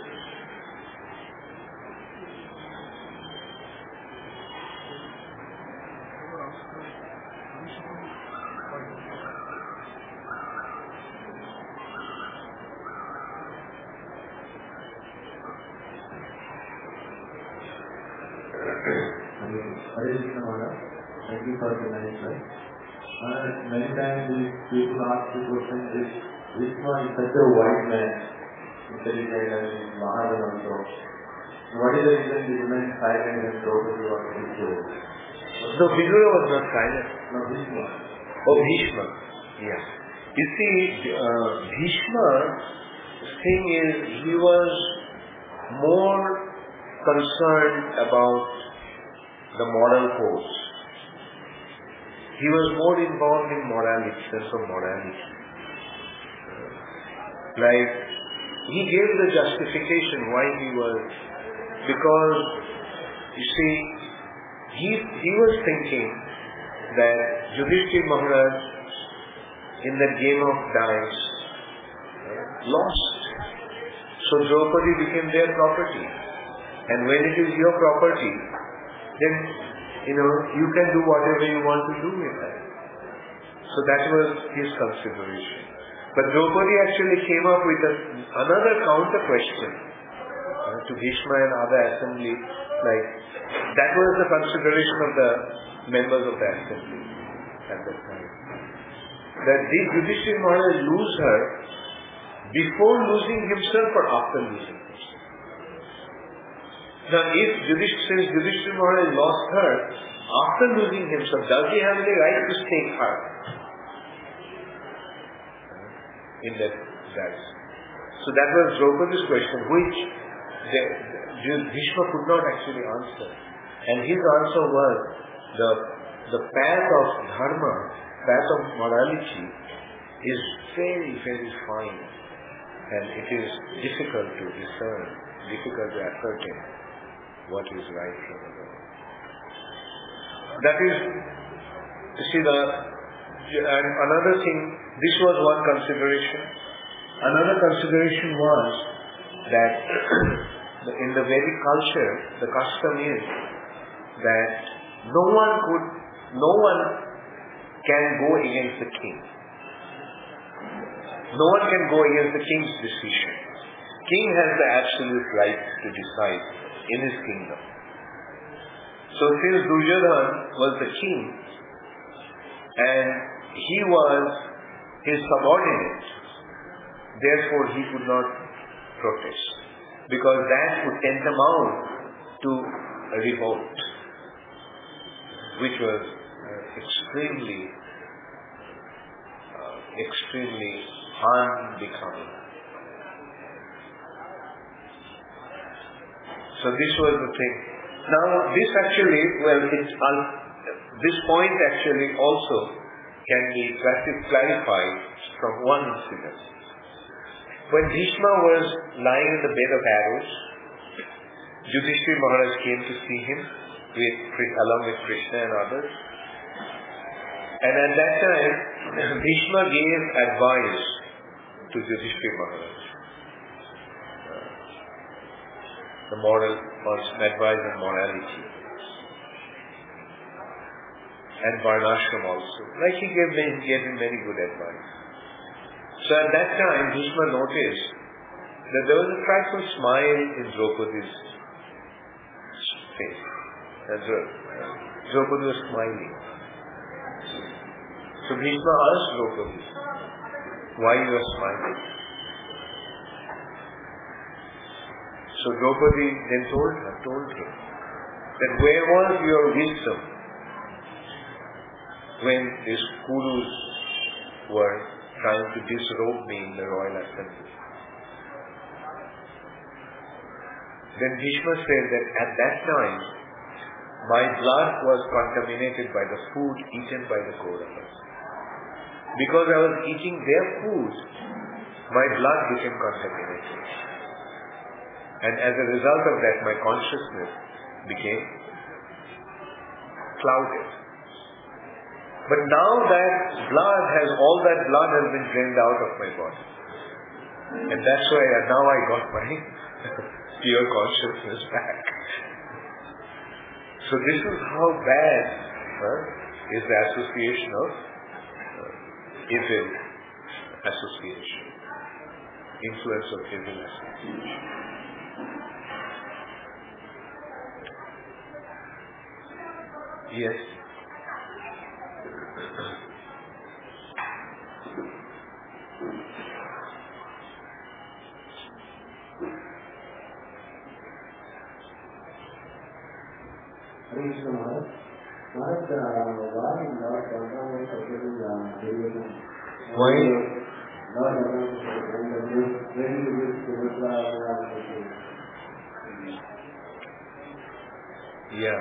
Thank you for the nice slide. Uh, many times people ask the question, is Vishnu is such a wise man, intelligent and Mahajan also. What is the reason he remained silent and Draupadi was killed? No, Vidura was not silent. No, Vishnu. Oh, Bhishma. Yeah. You see, uh, Bhishma's thing is, he was more concerned about the moral codes. He was more involved in morality, sense of morality. Like, he gave the justification why he was, because, you see, he, he was thinking that Yudhishthira Maharaj, in that game of dice, lost. So Draupadi became their property. And when it is your property, then, you know, you can do whatever you want to do with that. So that was his consideration. But Draupadi actually came up with a, another counter question uh, to Bhishma and other assembly. Like, that was the consideration of the members of the assembly at that time. That did Yudhishthira Maharaj lose her before losing himself or after losing himself? Now, if Yudhishthira, since Yudhishthira Maharaj lost her after losing himself, does he have any right to take her in that dice? So that was Draupadi's question, which the, the, Bhishma could not actually answer. And his answer was, the, the path of dharma, path of morality is very, very fine. And it is difficult to discern, difficult to ascertain what is right from wrong. That is, you see, the and another thing, this was one consideration. Another consideration was that in the Vedic culture, the custom is that no one could, no one can go against the king. No one can go against the king's decision. King has the absolute right to decide in his kingdom. So since Duryodhana was the king and he was his subordinate, therefore he could not protest, because that would tantamount to a revolt, which was uh, extremely, uh, extremely unbecoming. So this was the thing. Now this actually, well, it's un, this point actually also can be clarified from one incident. When Bhishma was lying in the bed of arrows, Yudhishthira Maharaj came to see him with, along with Krishna and others. And at that time, Bhishma gave advice to Yudhishthira Maharaj. The moral, advice on morality. And Varnashram also. Like he gave, he gave him very good advice. So at that time, Bhishma noticed that there was a trifle smile in Draupadi's face. And Draupadi was smiling. So Bhishma asked Draupadi, why you are smiling? So Draupadi then told her, told him, that where was your wisdom when these Kurus were trying to disrobe me in the royal assembly? Then Bhishma said that at that time, my blood was contaminated by the food eaten by the Kauravas. Because I was eating their food, my blood became contaminated. And as a result of that, my consciousness became clouded. But now that blood has, all that blood has been drained out of my body. And that's why now I got my pure consciousness back. So this is how bad huh, is the association of uh, evil association. Influence of evil association. Yes. Why? Yeah.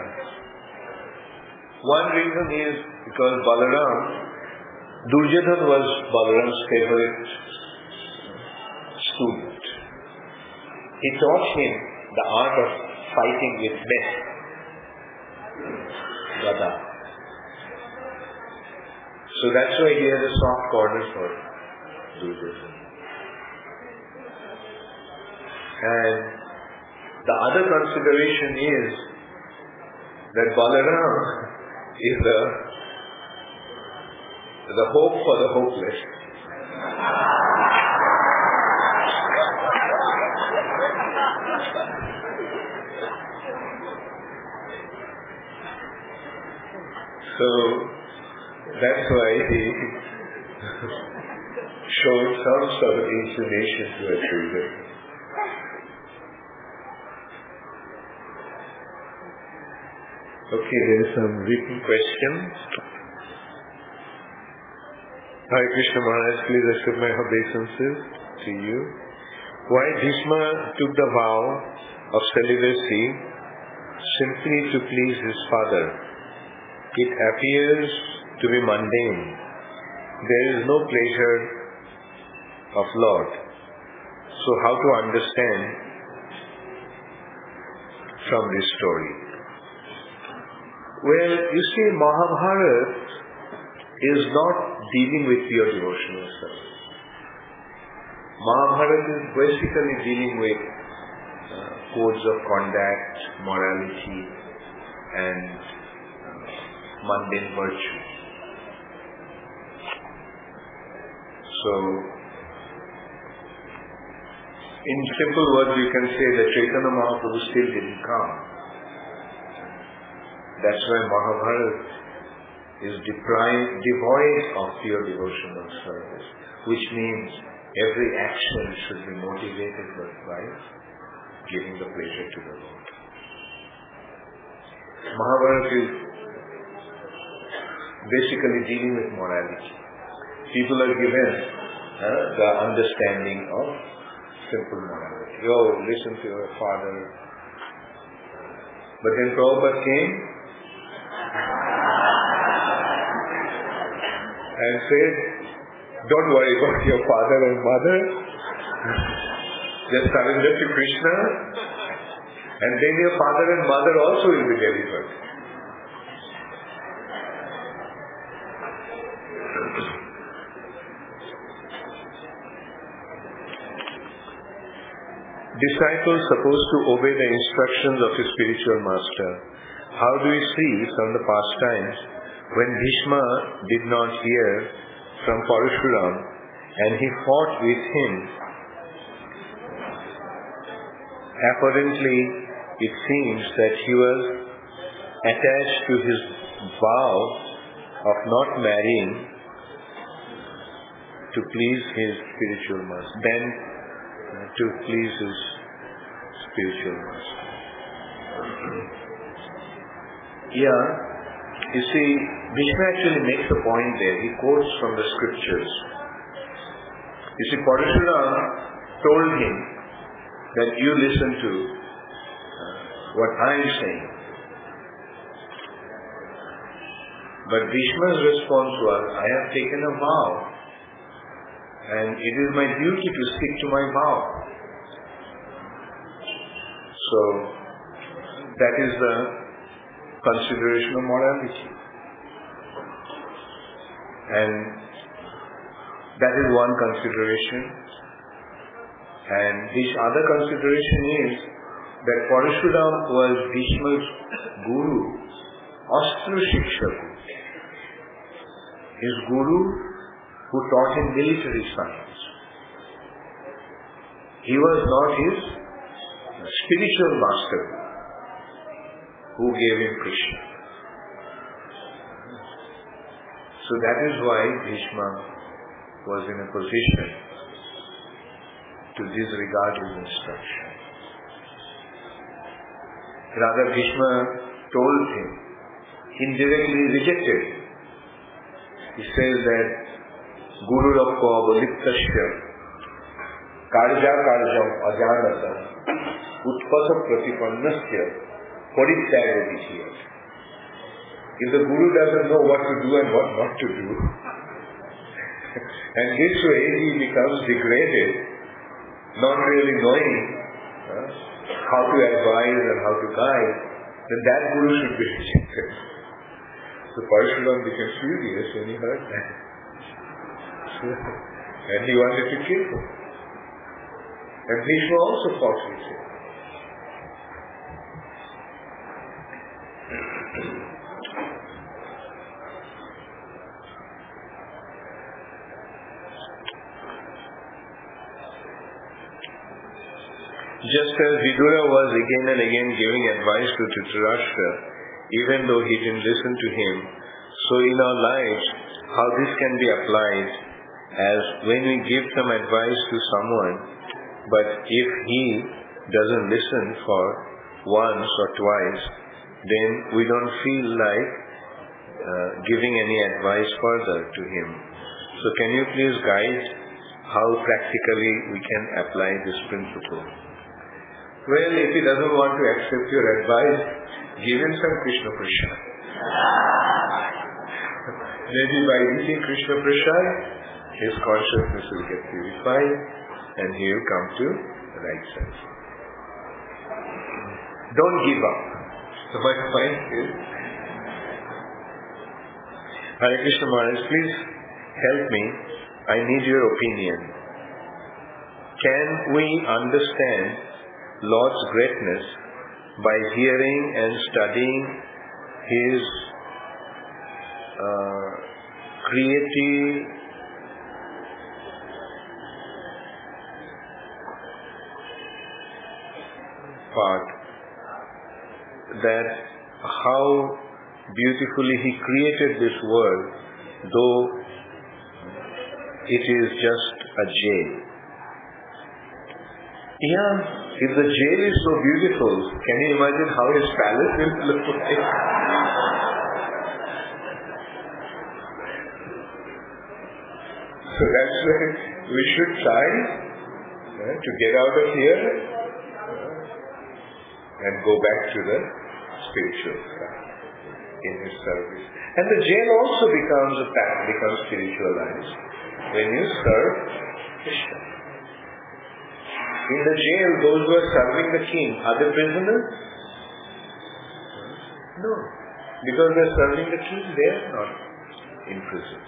One reason is because Balaram, Duryodhana was Balaram's favorite student. He taught him the art of fighting with men. Gada. So that's why he has a soft corner for Duryodhana. And the other consideration is that Balaram is the, the hope for the hopeless. So that's why he showed some sort of inclination to achieve it. Okay, there is some written question. Hare Krishna Maharaj, please accept my obeisances to you. Why Bhishma took the vow of celibacy simply to please his father? It appears to be mundane. There is no pleasure of Lord. So how to understand from this story? Well, you see, Mahabharata is not dealing with pure devotional service. Mahabharata is basically dealing with uh, codes of conduct, morality, and uh, mundane virtue. So, in simple words, you can say that Chaitanya Mahaprabhu still didn't come. That's why Mahabharata is deprived, devoid of pure devotional service, which means every action should be motivated by giving the pleasure to the Lord. Mahabharata is basically dealing with morality. People are given uh, the understanding of simple morality. Oh, listen to your father. But then Prabhupada came and said, don't worry about your father and mother. Just surrender to Krishna, and then your father and mother also will be delivered. Disciples supposed to obey the instructions of his spiritual master. How do we see from the past times when Bhishma did not hear from Parashuram and he fought with him? Apparently, it seems that he was attached to his vow of not marrying to please his spiritual master, than uh, to please his spiritual master. Yeah, you see, Bhishma actually makes a point there. He quotes from the scriptures. You see, Parashurama told him that you listen to uh, what I am saying. But Bhishma's response was, I have taken a vow, and it is my duty to stick to my vow. So, that is the consideration of morality. And that is one consideration. And this other consideration is that Parashurama was Bhishma's guru, Astra Shikshaku. His guru who taught him military science. He was not his spiritual master who gave him Krishna. So that is why Bhishma was in a position to disregard his instruction. Rather, Bhishma told him, indirectly rejected him. He says that Guru Rakko Avaliptasya Karja Karjam Ajanata Utpasa Pratipannasya Parityaga Vishiyat. If the Guru doesn't know what to do and what not to do, and this way he becomes degraded, not really knowing uh, how to advise and how to guide, then that Guru should be rejected. So Parashurama became furious when he heard that. So, and he wanted to kill him. And Bhishma also fought with him. Just as Vidura was again and again giving advice to Dhritarashtra, even though he didn't listen to him, so in our lives, how this can be applied as when we give some advice to someone, but if he doesn't listen for once or twice, then we don't feel like uh, giving any advice further to him. So can you please guide how practically we can apply this principle? Well, if he doesn't want to accept your advice, give him some Krishna Prasad. Maybe by eating Krishna Prasad, his consciousness will get purified and he will come to the right sense. Don't give up. So my point is, Hare Krishna Maharaj, please help me. I need your opinion. Can we understand Lord's greatness by hearing and studying His uh, creative part, that how beautifully He created this world, though it is just a jail. Yeah. If the jail is so beautiful, can you imagine how his palace will look like? So that's why we should try uh, to get out of here uh, and go back to the spiritual side in his service. And the jail also becomes a path, becomes spiritualized when you serve Krishna. In the jail, those who are serving the king, are they prisoners? No. Because they are serving the king, they are not in prisons.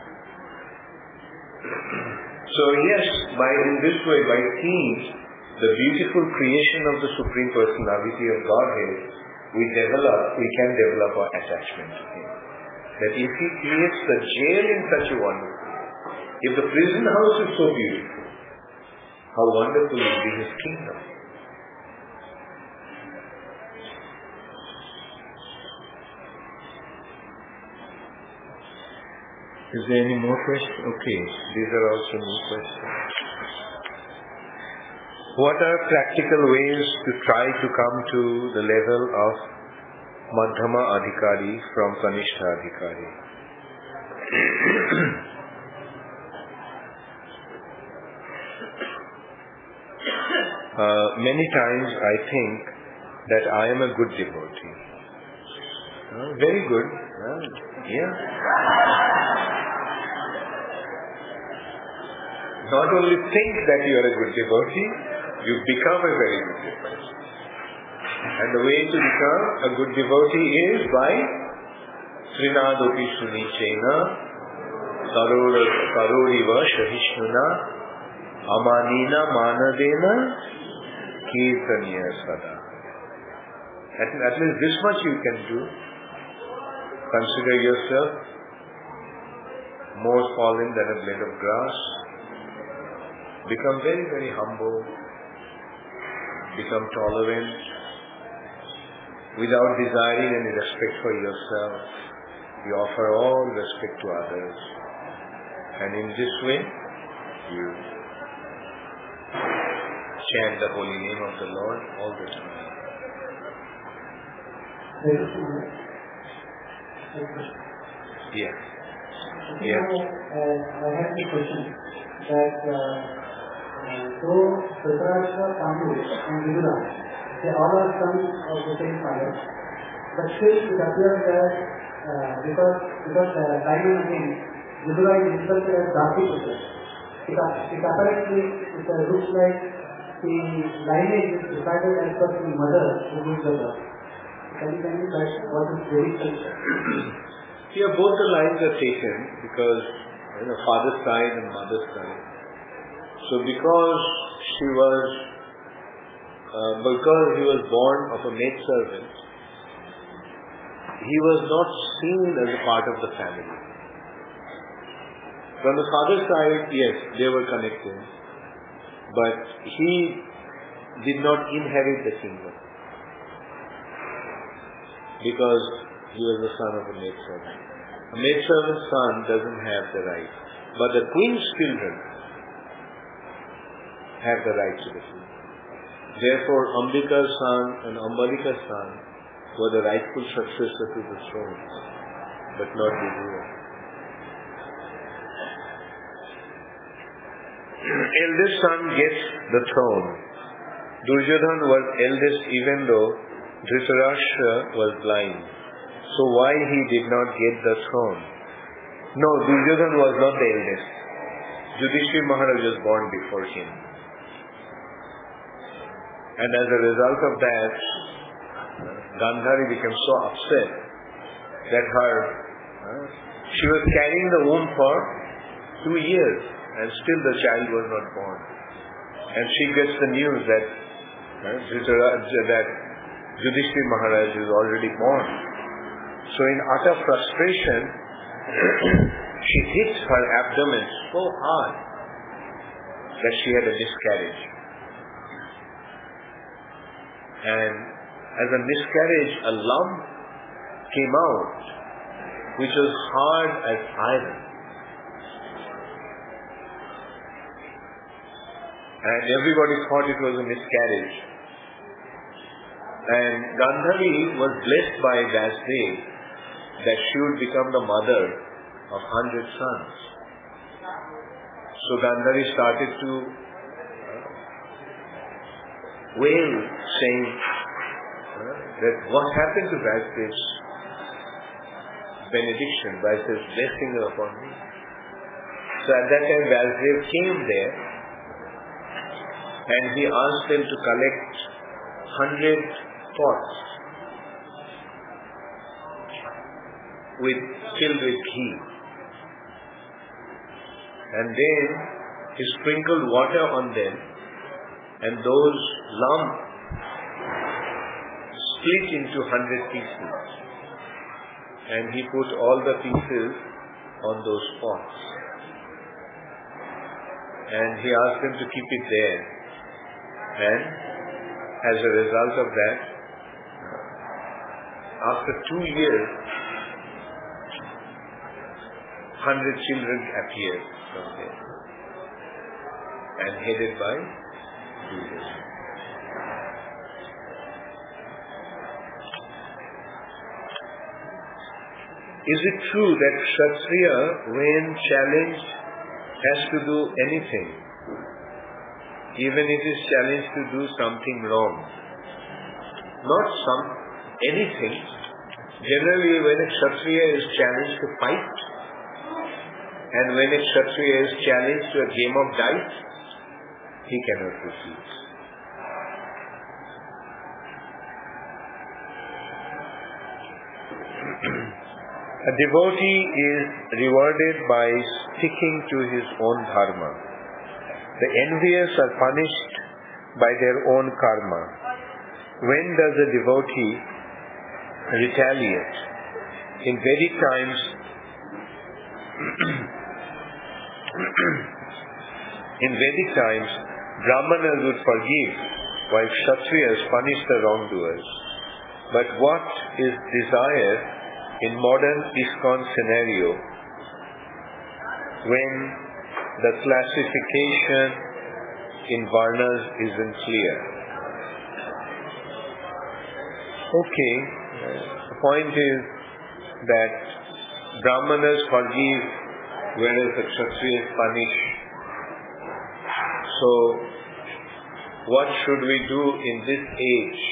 So yes, by in this way, by seeing the beautiful creation of the Supreme Personality of Godhead, we develop, we can develop our attachment to Him. That if He creates the jail in such a wonderful way, if the prison house is so beautiful, how wonderful will be His kingdom. Is there any more questions? Okay, these are also new questions. What are practical ways to try to come to the level of Madhyama Adhikari from Kanishtha Adhikari? uh, many times I think that I am a good devotee. Uh, very good. Uh, yeah. Not only think that you are a good devotee, you become a very good devotee. And the way to become a good devotee is by Srinadopi Sunichena Karoriva Shahishnuna Amanina Manadena Kirtaniya Sada. At, at least this much you can do. Consider yourself more fallen than a blade of grass. Become very, very humble. Become tolerant. Without desiring any respect for yourself, you offer all respect to others. And in this way, you chant the holy name of the Lord all the time. Yes. Yes. Uh, I have a question that uh, uh, so Dhritarashtra, Pandu and Vidura, they all are sons of the same father. But still it appears that uh, because because uh, time and again Vidura is instructed as Dasi Putra. It, it apparently it uh, looks like the lineage is decided as per the mother who is the birth. Can you tell me that what is very culture? Here both the lines are taken because you know father's side and mother's side. So because she was uh, because he was born of a maidservant, he was not seen as a part of the family. From the father's side, yes, they were connected, but he did not inherit the kingdom because he was the son of a maidservant. A maidservant's son doesn't have the right, but the queen's children have the right to the kingdom. Therefore, Ambika's son and Ambalika's son were the rightful successor to the throne, but not Vidura. Eldest son gets the throne. Duryodhana was eldest even though Dhritarashtra was blind. So why he did not get the throne? No, Duryodhana was not the eldest. Yudhishthira Maharaj was born before him. And as a result of that, Gandhari became so upset that her, uh, she was carrying the womb for two years and still the child was not born. And she gets the news that uh, that Yudhishthira Maharaj is already born. So in utter frustration, she hit her abdomen so hard that she had a miscarriage. And as a miscarriage, a lump came out which was hard as iron. And everybody thought it was a miscarriage. And Gandhari was blessed by Vyasdev that she would become the mother of hundred sons. So Gandhari started to wail, saying uh, that what happened to Vyasdev's benediction, Vyasdev's blessing upon me. So at that time Vyasdev came there and he asked them to collect hundred pots with filled with ghee. And then he sprinkled water on them, and those lumps split into hundred pieces. And he put all the pieces on those pots. And he asked them to keep it there. And as a result of that, after two years, hundred children appeared from there and headed by Duryodhana. Is it true that Kshatriya, when challenged, has to do anything, even if he is challenged to do something wrong? Not some, anything. Generally, when a Kshatriya is challenged to fight, and when a Kshatriya is challenged to a game of dice, he cannot refuse. A devotee is rewarded by sticking to his own dharma. The envious are punished by their own karma. When does a devotee retaliate? In Vedic times, in Vedic times, Brahmanas would forgive while Kshatriyas punish the wrongdoers. But what is desired in modern ISKCON scenario, when the classification in Varnas isn't clear? Okay, the point is that Brahmanas forgive whereas the Kshatriyas punish. So, what should we do in this age?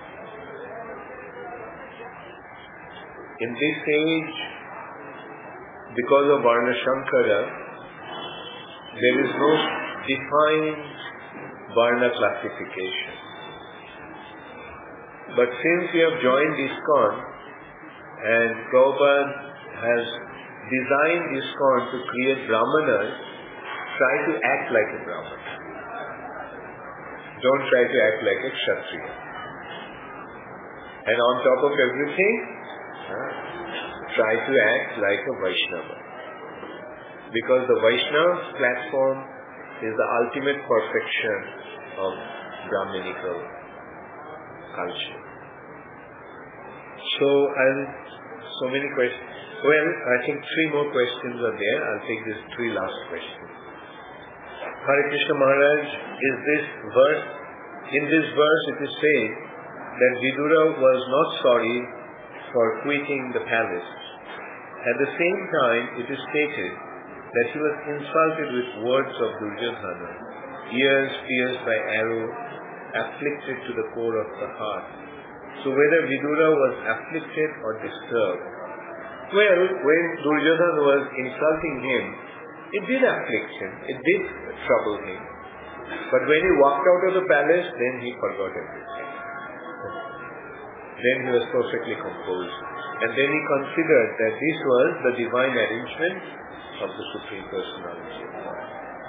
In this age, because of Varna Shankara, there is no defined Varna classification. But since we have joined ISKCON, and Prabhupada has designed ISKCON to create Brahmanas, try to act like a Brahmana. Don't try to act like a Kshatriya. And on top of everything, try to act like a Vaishnava. Because the Vaishnava's platform is the ultimate perfection of Brahminical culture. So, I'll, so many questions. Well, I think three more questions are there. I'll take these three last questions. Hare Krishna Maharaj, is this verse, in this verse it is said that Vidura was not sorry for quitting the palace. At the same time, it is stated that he was insulted with words of Duryodhana, ears pierced by arrow, afflicted to the core of the heart. So whether Vidura was afflicted or disturbed? Well, when Duryodhana was insulting him, it did afflict him, it did trouble him. But when he walked out of the palace, then he forgot everything. Then he was perfectly composed. And then he considered that this was the divine arrangement of the Supreme Personality of God.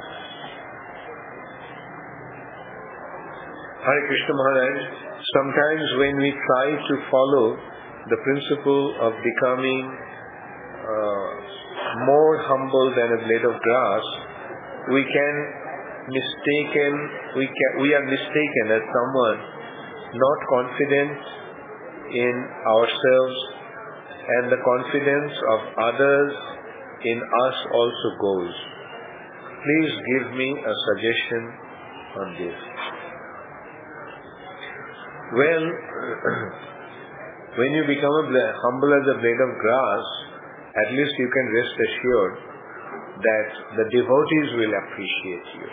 Hare Krishna Maharaj, sometimes when we try to follow the principle of becoming uh, more humble than a blade of grass, we can mistaken, we, can, we are mistaken as someone not confident in ourselves, and the confidence of others in us also goes. Please give me a suggestion on this. Well, when you become a bla- humble as a blade of grass, at least you can rest assured that the devotees will appreciate you.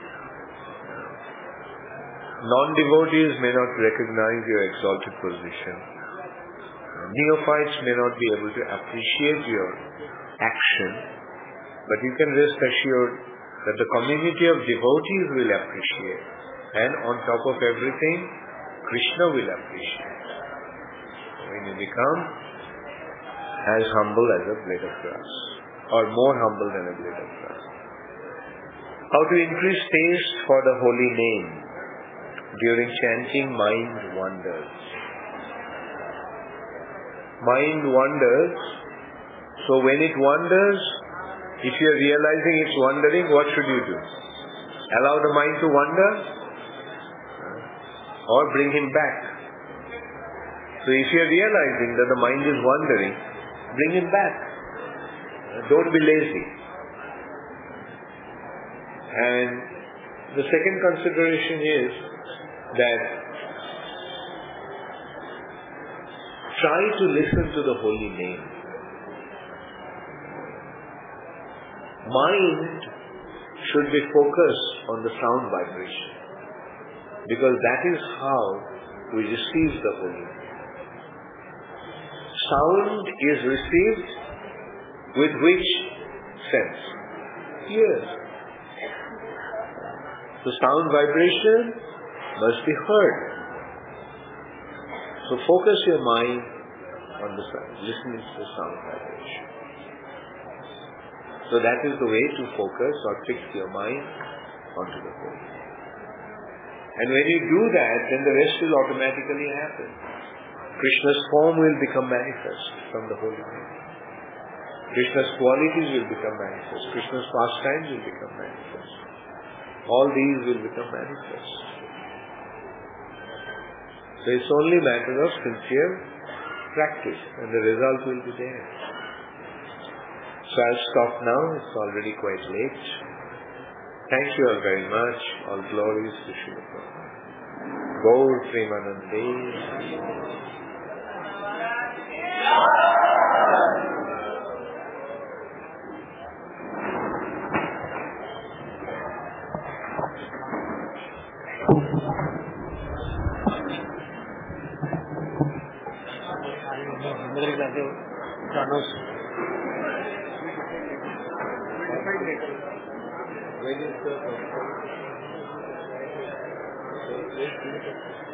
Non-devotees may not recognize your exalted position. Neophytes may not be able to appreciate your action, but you can rest assured that the community of devotees will appreciate, and on top of everything, Krishna will appreciate. When you become as humble as a blade of grass, or more humble than a blade of grass. How to increase taste for the holy name during chanting mind wanders. Mind wanders, so when it wanders, if you are realizing it's wandering, what should you do? Allow the mind to wander? Or bring him back? So if you are realizing that the mind is wandering, bring him back. don't be lazy. And the second consideration is that try to listen to the holy name. Mind should be focused on the sound vibration, because that is how we receive the holy name. Sound is received with which sense? Ears. The sound vibration must be heard. So focus your mind on the sound, listening to the sound vibration. So that is the way to focus or fix your mind onto the holy. And when you do that, then the rest will automatically happen. Krishna's form will become manifest from the holy name. Krishna's qualities will become manifest. Krishna's pastimes will become manifest. All these will become manifest. So it's only a matter of sincere practice, and the result will be there. So I'll stop now. It's already quite late. Thank you all very much. All glories to Srila Prabhupada. Gaur Premanande. When is the